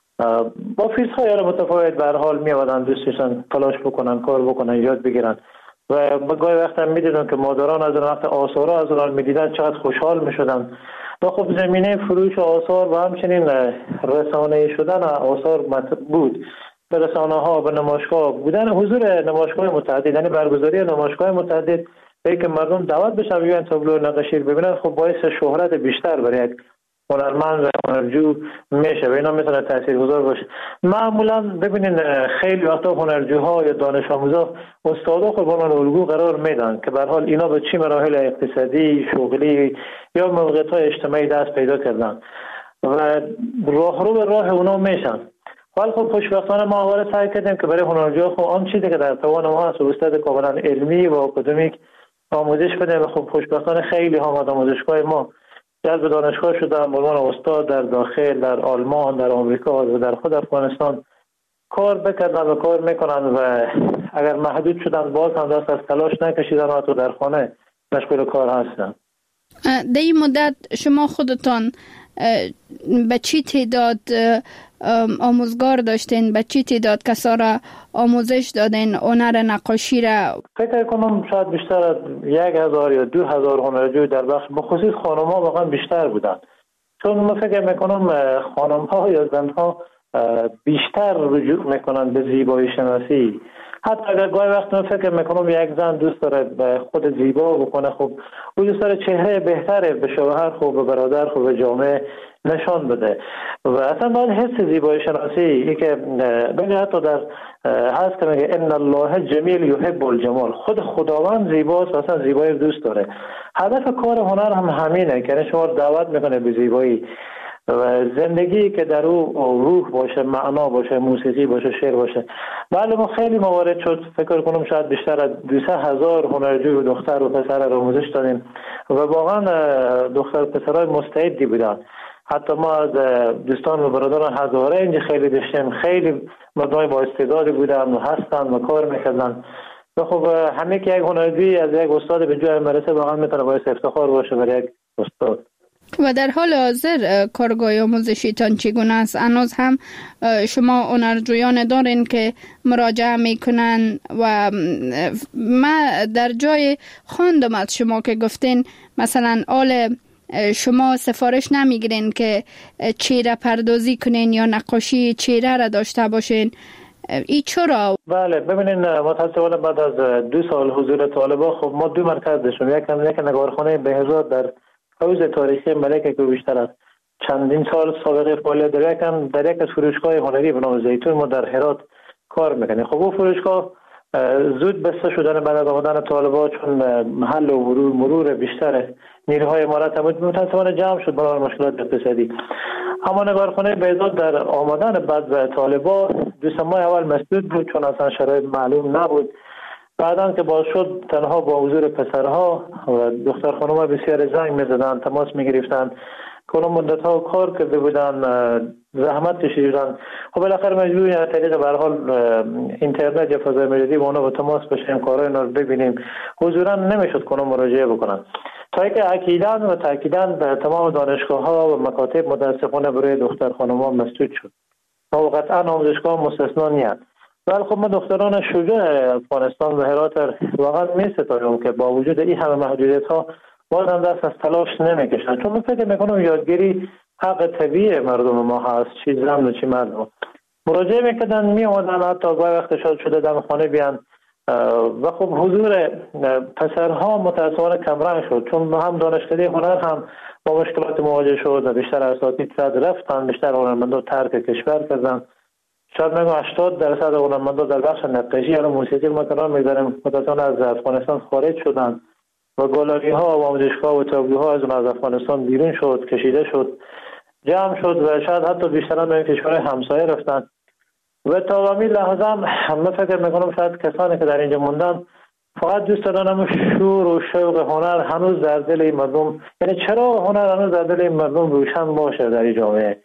با فیزهای متفاوت به هر حال می آمدن، دوست داشتن تلاش بکنن، کار بکنن، یاد بگیرن و گاهی وقتا می دیدن که مادران از اون وقت آثارها از اون می دیدن چقدر خوشحال می شدن. و خب زمینه فروش آثار و همچنین رسانه شدن آثار بود. به رسانه ها، به نمایشگاه بودن، حضور نمایشگاه متعدد، یعنی برگزاری نمایشگاه متعدد به که مردم دعوت بشن بیان تابلو نقاشی ببینن، خب باعث شهرت بیشتر برای یک هنرمند و هنرجو میشه و اینا میتونه تاثیرگذار باشه. معمولا ببینین خیلی وقتا هنرجوها یا دانش آموزا استادا خود به عنوان الگو قرار میدن که به هر حال اینا به چی مراحل اقتصادی، شغلی یا موقعیت‌های اجتماعی دست پیدا کردن و راهرو به راه اونا میشن. ولی خب خوشبختانه ما اول سعی کردیم که برای هنرجوها خب آن چیزی که در توان ما هست و استاد کاملا علمی و اکادمیک آموزش بدیم و خب خوشبختانه خیلی ها آموزشگاه ما جذب دانشگاه شدن به عنوان استاد در داخل، در آلمان، در آمریکا و در خود افغانستان کار بکردن و کار میکنن و اگر محدود شدن باز هم دست از تلاش نکشیدن و تو در خانه مشغول کار هستن. در این مدت شما خودتان به چی تعداد آموزگار داشتین؟ به چی تعداد کسا را آموزش دادین هنر نقاشی را؟ فکر کنم شاید بیشتر از 1000 یا 2000 هنرجو در بخش بخصوص خانم ها واقعا بیشتر بودن، چون من فکر میکنم خانم ها یا زن ها بیشتر رجوع میکنن به زیبایی شناسی. حتی اگر گاهی وقت من فکر میکنم یک زن دوست داره به خود زیبا بکنه، خب او دوست داره چهره بهتره به شوهر خب به برادر خب به جامعه نشان بده و اصلا باید حس زیبایی شناسی ای که بگه حتی در هست که میگه ان الله جمیل یحب الجمال، خود خداوند زیباست و اصلا زیبایی دوست داره. هدف کار هنر هم همینه که شما دعوت میکنه به زیبایی و زندگی که در او روح باشه، معنا باشه، موسیقی باشه، شعر باشه. بله ما خیلی موارد شد، فکر کنم شاید بیشتر از 200,000 هنرجو دختر و پسر را آموزش دادیم و واقعا دختر و پسرای مستعدی بودن. حتی ما از دوستان و برادران هزاره اینجا خیلی داشتیم، خیلی مردمای با استعدادی بودن و هستن و کار میکردن و خب همه که یک هنرجویی از یک استاد به جای مرسه واقعا میتونه باعث افتخار باشه برای یک استاد. و در حال حاضر کارگاه آموزشیتان چگونه است؟ هنوز هم شما هنرجویان دارین که مراجعه میکنن و من در جای خواندم از شما که گفتین مثلا شما سفارش نمیگیرین که چهره پردازی کنین یا نقاشی چهره را داشته باشین، ای چرا؟ بله ببینین متاسفانه بعد از 2 سال حضور طالبا خب ما 2 مرکز داشتیم، یک نگارخانه بهزاد در حوزه تاریخی ملکه که بیشتر از چندین سال سابقه فعالیت داره، در یک از فروشگاه هنری به نام زیتون ما در هرات کار میکنیم. خب اون فروشگاه زود بسته شدن بعد از آمدن طالبان، چون محل و مرور بیشتر نیروهای امارات متاسفانه جمع شد برای مشکلات اقتصادی. اما نگارخانه بیضا در آمدن بعد به طالبان 2 ماه اول مسدود بود چون اصلا شرایط معلوم نبود. بعداً که باز شد تنها با حضور پسرها و دختر خانم‌ها بسیار زنگ می‌زدن، تماس می‌گرفتن، کلون مدت‌ها کار کرده بودن، زحمت کشیده بودن. خب بالاخره مجبوریم از طریق به هر حال اینترنت یا فضای مجازی با اونا با تماس باشیم، کارهای اونا رو ببینیم. حضوراً نمیشد کنم مراجعه بکنن. تا اینکه اکیداً و تأکیداً در تمام دانشگاه‌ها و مکاتب متأسفانه برای دختر خانم‌ها مسدود شد. و قطعاً آموزشگاه مستثنا نیست. ولی خب ما دختران شجاع افغانستان و هرات واقعا می‌ستایم که با وجود این همه محدودیت‌ها باز هم دست از تلاش نمی‌کشند، چون من فکر می‌کنم یادگیری حق طبیعی مردم ما هست، چی زن و چی مرد. مراجعه می‌کردن، می‌آمدن حتی وقت شده دم خانه بیان و خب حضور پسرها متأسفانه کمرنگ شد، چون هم دانشکده هنر هم با مشکلات مواجه شد و بیشتر اساتید رفتن، بیشتر هنرمندان ترک کشور کردن. شاید بگم 80% هنرمندان در بخش نقاشی یا موسیقی ما کنار می‌گذاریم متأسفانه از افغانستان خارج شدن و گالری‌ها و آموزشگاه و تابلوها از افغانستان بیرون شد، کشیده شد، جمع شد و شاید حتی بیشتر به کشورهای همسایه رفتن. و تا همین لحظه هم فکر می‌کنم شاید کسانی که در اینجا موندن فقط دوست دارن شور و شوق هنر هنوز در دل این مردم، یعنی چرا هنر هنوز در دل این مردم روشن باشه در این جامعه.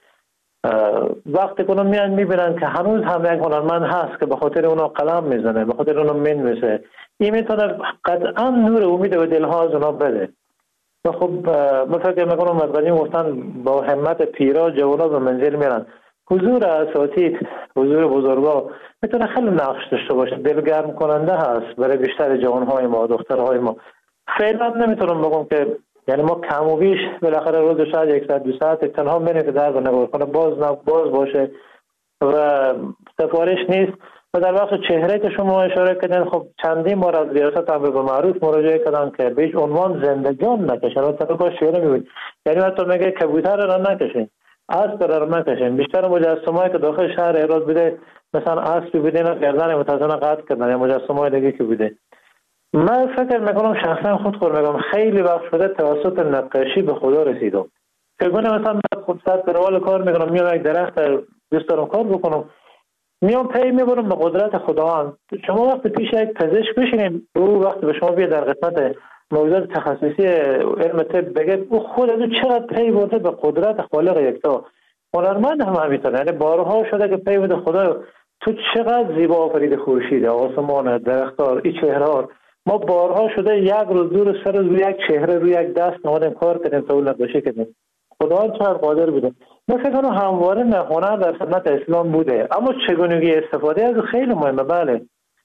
وقتی که اونا میان میبینن که هنوز هم یک هنرمند هست که به خاطر اونا قلم میزنه، به خاطر اونا مینویسه، این میتونه قطعا نور امید و دلها از اونا بده. و خب من فکر میکنم از قدیم گفتن با همت پیرا جوانا به منزل میرن. حضور اساتید، حضور بزرگا میتونه خیلی نقش داشته باشه، دلگرم کننده هست برای بیشتر جوانهای ما، دخترهای ما. فعلا نمیتونم بگم که یعنی ما کم و بیش بالاخره روز شاید 1 ساعت 2 ساعت تنها میریم که در نگارخانه باز باشه و سفارش نیست. و در واقع چهره که شما اشاره کردین، خب چندین بار از ریاست امر به معروف مراجعه کردن که بهش عنوان زندگان نکشن. و طبقا شعر میگوید، یعنی حتی میگه کبوتر را نکشین، اسب را نکشین. بیشتر مجسمه‌ای که داخل شهر هرات بوده مثلا اسبی بوده نه گردن متأسفانه قطع کردن یا مجسمه‌های دیگه که بوده. من فکر میکنم شخصا خود میگم خیلی وقت شده توسط نقاشی به خدا رسیدم. چگونه مثلا خود ساعت به روال کار میکنم، میام یک درخت دوست دارم کار بکنم، میام پی میبرم به قدرت خداوند. شما وقت پیش یک پزشک بشینید او وقت به شما بیاد در قسمت موضوعات تخصصی علم طب بگه او خود از چقدر پی برده به قدرت خالق یکتا. هنرمند هم همینطور، یعنی بارها شده که پی بده خدا تو چقدر زیبا آفرید خورشید، آسمان، درختار، این چهره. ما بارها شده یک روز دو روز سه روز روی یک چهره روی یک دست نمادیم کار کردیم تا اون نقاشی کردیم. خدا چقدر قادر بوده. من فکر کنم همواره هنر در سنت اسلام بوده، اما چگونگی استفاده از خیلی مهمه. بله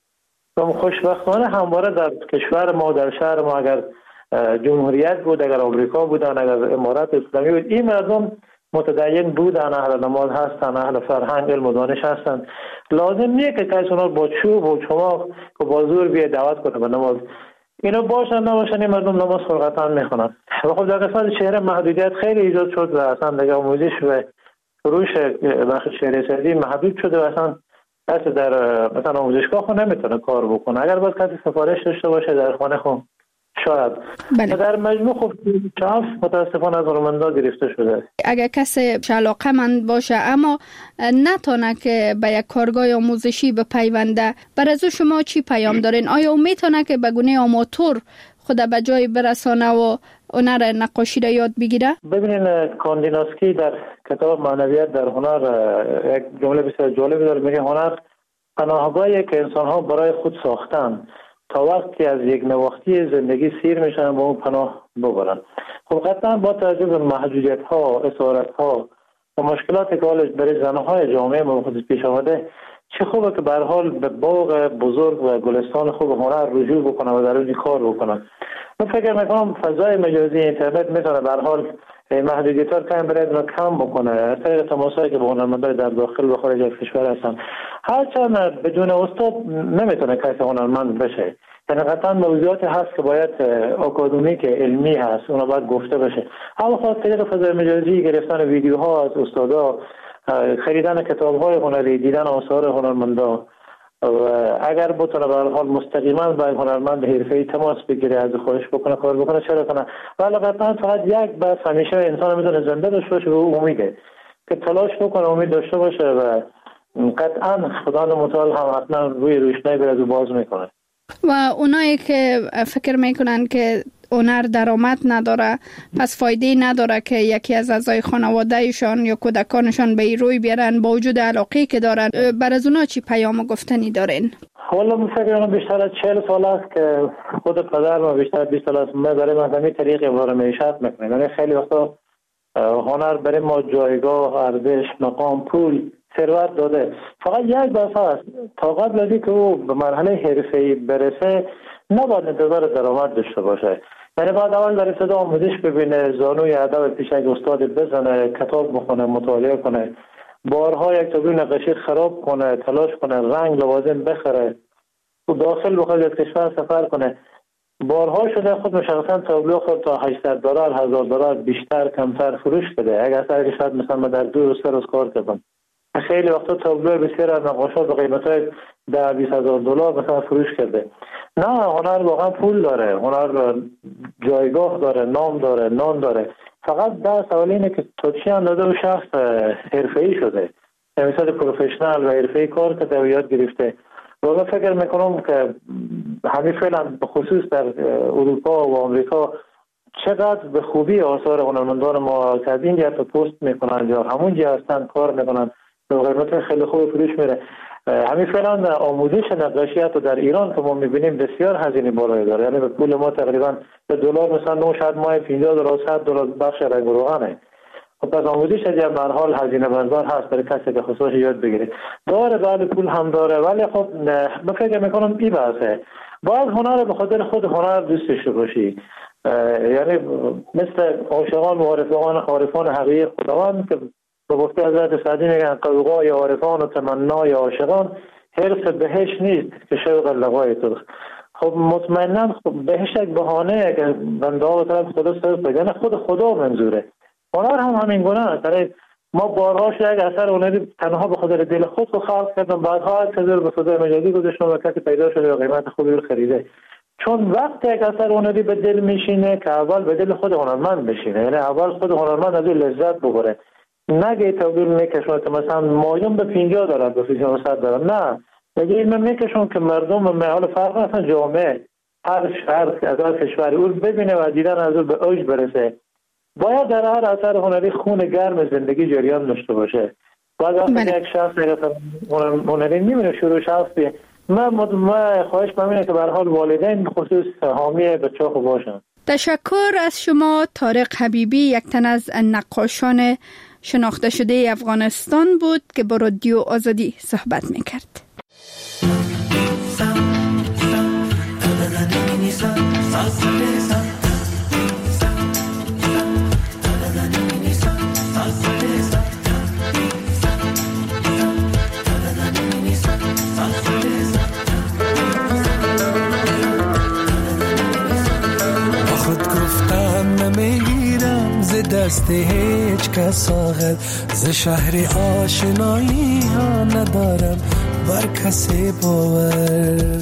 خوشبختانه همواره در کشور ما، در شهر ما، اگر جمهوریت بود، اگر آمریکا بودن، اگر امارات اسلامی بود، این مردم متدین بودن، اهل نماز هستن، اهل فرهنگ علم و دانش هستن. لازم نیه که کسی اونا با چوب و چماق و با زور بیه دعوت کنه به نماز. اینا باشن نباشن این مردم نماز فرقتان میخونن. و خب در قسمت شهر محدودیت خیلی ایجاد شد و اصلا دیگه آموزش و فروش بخش شهرسازی محدود شده و اصلا کسی در مثلا آموزشگاه خود نمیتونه کار بکنه. اگر باید کسی سفارش داشته باشه در خانه خود شاید. بله. در مجموع خب شاف متاسفانه از هنرمندا گرفته شده. اگر کسی علاقه‌مند باشه اما نتونه که به یک کارگاه آموزشی بپیونده، برای شما چی پیام دارین؟ آیا میتونه که به گونه آماتور خود به جای برسانه و هنر نقاشی را یاد بگیره؟ ببینین کاندیناسکی در کتاب معنویت در هنر یک جمله بسیار جالبی داره، میگه هنر پناهگاهی که انسان‌ها برای خود ساختن تا وقتی از یک نواختی زندگی سیر میشن با اون پناه ببرن. خب قطعا با توجه به محدودیت‌ها، اسارت‌ها و مشکلاتی که برای زن‌های جامعه ما خودش پیش آمده، چه خوبه که به هر حال به باغ بزرگ و گلستان خوب هنر رجوع بکنن و در اون کار بکنن. من فکر میکنم فضای مجازی اینترنت میتونه به هر حال محدودیت‌ها رو برای کم بکنه. از طریق تماسایی که با هنرمندان در داخل و خارج از کشور هستن، هرچند بدون استاد نمیتونه کسی هنرمند بشه. یعنی قطعا موضوعاتی هست که باید اکادمیک علمی هست، اونا باید گفته بشه. حالا خاص طریق فضای مجازی، گرفتن ویدیوها از استادا، خریدن کتاب‌های هنری، دیدن آثار هنرمندا، و اگر بتونه به هر حال مستقیما با هنرمند حرفه‌ای تماس بگیره، از خواهش بکنه، کار بکنه، چرا کنه. ولی قطعا فقط یک بس همیشه انسان میتونه زنده داشته باشه و امیده که تلاش بکنه، امید داشته باشه و قطعا خدا متعال هم حتما روی روشنایی برای باز میکنه. و اونایی که فکر میکنن که هنر درآمد نداره، پس فایده نداره که یکی از اعضای خانوادهشان یا کودکانشان به این روی بیارن با وجود علاقه‌ای که دارن، بر از اونا چی پیام گفتنی دارین؟ والا من فکر کنم بیشتر از 40 سال است که خود پدر و بیشتر 20 سال است ما برای من همین طریق ابراز معیشت میکنیم. یعنی خیلی وقتا هنر برای ما جایگاه، ارزش، مقام، پول، ثروت داده. فقط یک بحث است، تا قبل از اینکه او به مرحله حرفه‌ای برسه نباید انتظار درآمد داشته باشه. یعنی بعد اول در ابتدا آموزش ببینه، زانوی ادب پیش یک استاد بزنه، کتاب بخونه، مطالعه کنه، بارها یک تابلو نقاشی خراب کنه، تلاش کنه، رنگ لوازم بخره و داخل بخواد از کشور سفر کنه. بارها شده خود مشخصا تابلو خود تا $800 $1000 بیشتر کمتر فروش بده. اگر سر شاید مثلا در 2 روز 3 روز کار کنم، خیلی وقتا تابلو بسیار از نقاشات به قیمت‌های $10,000 مثلا فروش کرده. نه، هنر واقعا پول داره، هنر جایگاه داره، نام داره، نان داره. فقط در سوال اینه که تا چی اندازه و شخص حرفه‌ای شده، مثلا پروفشنال و حرفه‌ای کار کرده و یاد گرفته. و من فکر میکنم که همین فعلا به خصوص در اروپا و آمریکا چقدر به خوبی آثار هنرمندان ما که از این جهت پست میکنن یا همون جهت هستن کار میکنن به قیمت خیلی خوب فروش میره. همین فعلا آموزش نقاشی حتی در ایران که ما میبینیم بسیار هزینه بالایی داره. یعنی به پول ما تقریبا به دلار مثلا 9 شاید ماه $50 $100 بخش رنگ و روغنه. خب پس آموزش از یه مرحال هزینه بردار هست برای کسی که خصوص یاد بگیره. داره بعد پول هم داره، ولی خب من فکر میکنم این بحثه. باید هنر به خاطر خود هنر دوست داشته باشی. یعنی مثل عاشقان و عارفان حقیقی خداوند که به گفته حضرت سعدی میگن قوقای عارفان و تمنای عاشقان حرص بهش نیست که شوق لقای تو. خب مطمئنا بهش یک بهانه که بنده ها به طرف خدا صرف بگن، خود خدا منظوره. هنر هم همین گونه است. ما بارها یک اثر هنری تنها به خاطر دل خود رو خلق کردم، بعدها از کذر به فضای مجازی گذاشتم و کسی پیدا شده و قیمت خوبی رو خریده. چون وقت یک اثر هنری به دل میشینه که اول به دل خود هنرمند بشینه، یعنی اول خود هنرمند از این لذت ببره، نگه تبدیل میکشونه که مثلا مایون به $50 به $100. نه، میگه من میکشون که مردم محال فرق اصلا جامعه هر شهر از هر کشوری اون ببینه و دیدن از اون به اوج برسه. باید در هر اثر هنری خون گرم زندگی جریان داشته باشه. باید وقتی یک شخص هنری میبینه شروع شخصی، من خواهش می‌کنم که به هر حال والدین به خصوص حامی بچه‌ها خوب باشن. تشکر از شما. طارق حبیبی، یک تن از نقاشان شناخته شده افغانستان بود که با رادیو آزادی صحبت میکرد. دست هیچ کس آغل ز شهر آشنایی ها ندارم بر کسی باور.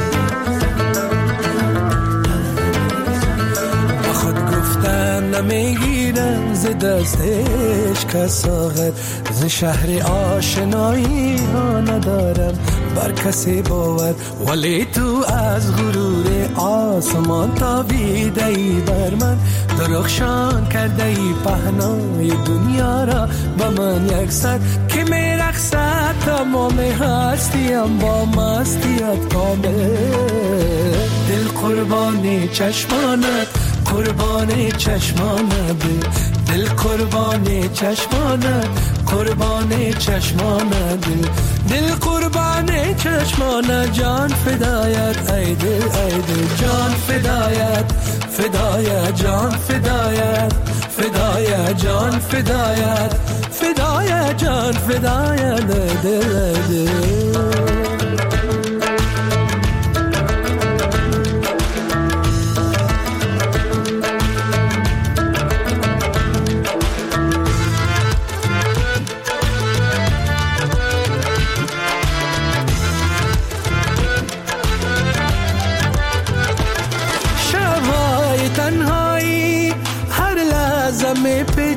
با خود گفتن نمیگیرم ز دست هیچ کس آغل ز شهر آشنایی ها ندارم بر کسی باور. ولی تو از غرور آسمان تابیده ای بر من، درخشان کرده ای پهنای دنیا را با من یکسر که میرقصد تمام هستیم با مستیت کامل. دل قربان چشمانت، قربان چشمانت، دل قربان چشمانت، قربان چشمانت، دل قربان چشمانت، جان فدایت ای دل ای دل، جان فدایت فدایت، جان فدایت فدایت، جان فدایت فدایت، جان فدایت دل دل.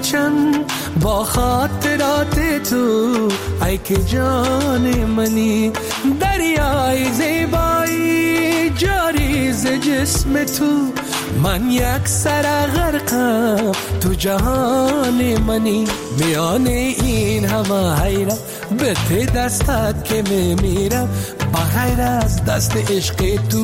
چند با خاطرات تو، ای که جان منی. دریای زیبایی جاری ز جسم تو، من یک سر غرقم تو جهان منی. میان این همه حیرت به ته دستت که میمیرم، بغیر از دست عشق تو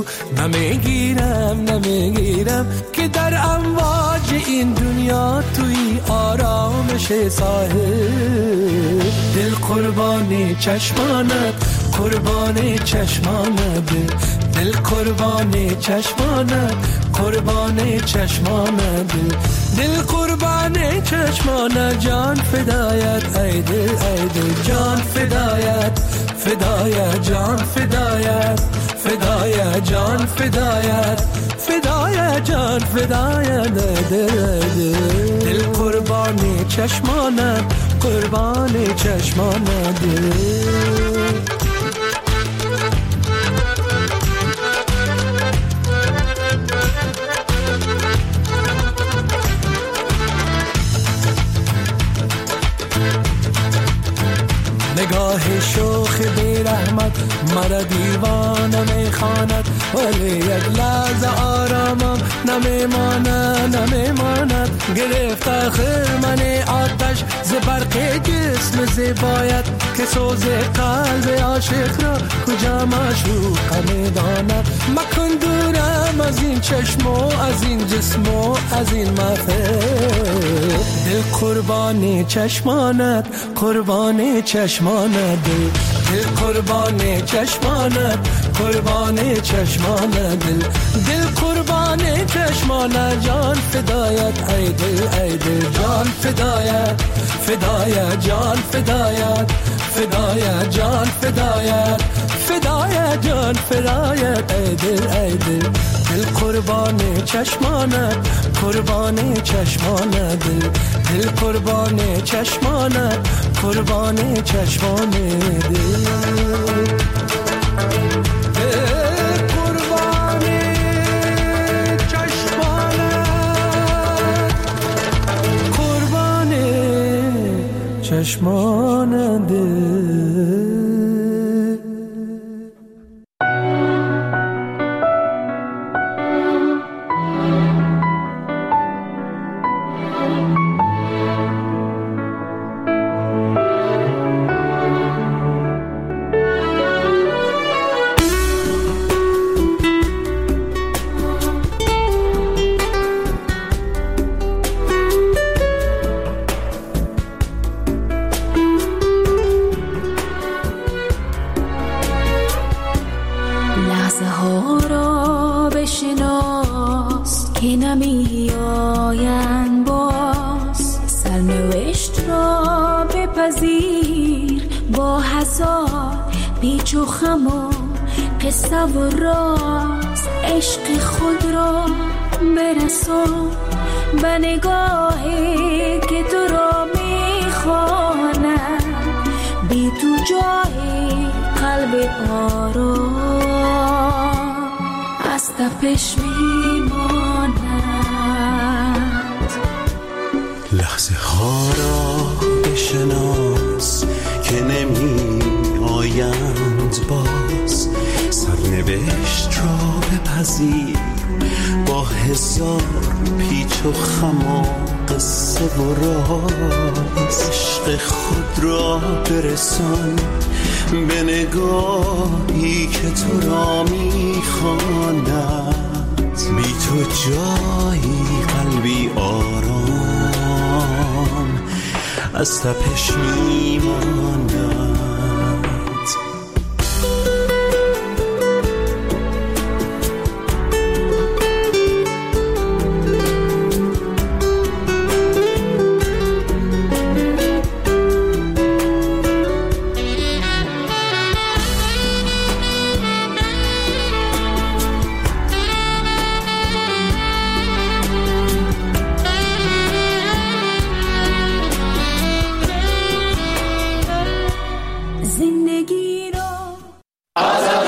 نمیگیرم که در امواج این دنیا توی آرامش ساحل. دل قربان چشمانت، قربان چشمانت، دل قربان چشمانت، قربان چشمانت، دل قربان چشمانت. جان فدایت ای دل، ای دل جان فدایت، فدایت جان فدایت، فدایت جان فدایت، فدایت جان فدایت دل، دل قربان چشمانت، قربان چشمانت. نگاه شوخ بی رحمت مرا دیوانه میخواند، ولی یک لحظه آرامم نمیماند. گرفت آخر من آتش ز برق جسم زیبایت، که سوز قلب عاشق را کجا معشوق میداند. مکن دورم از این چشم و از این جسم و از این محفل. دل قربان چشمانت، قربان چشمانت، دل قربان چشمانت، قربان چشمانت، دل قربان چشمانت. جان فدایت ای دل، ای دل جان فدایت، فدایت جان فدایت، فدایت جان فدایت، فدایت جان فدایت ای دل، ای دل. دل قربان چشمانت، قربان چشمانت، دل قربان چشمانت، قربان چشمانت، دل قربان چشمانت، قربان چشمانت. قصه و راز عشق خود را برسان به نگاهی که تو را میخواند. بی تو جای قلب آرام از تپش میماند. لحظه ها را بشناس که نمی آیند باز، سرنوشت را بپذیر با هزار پیچ و خم و قصه و راز. عشق خود را برسان به نگاهی که تو را میخواند. بی تو جایی قلبی آرام از تپش میماند.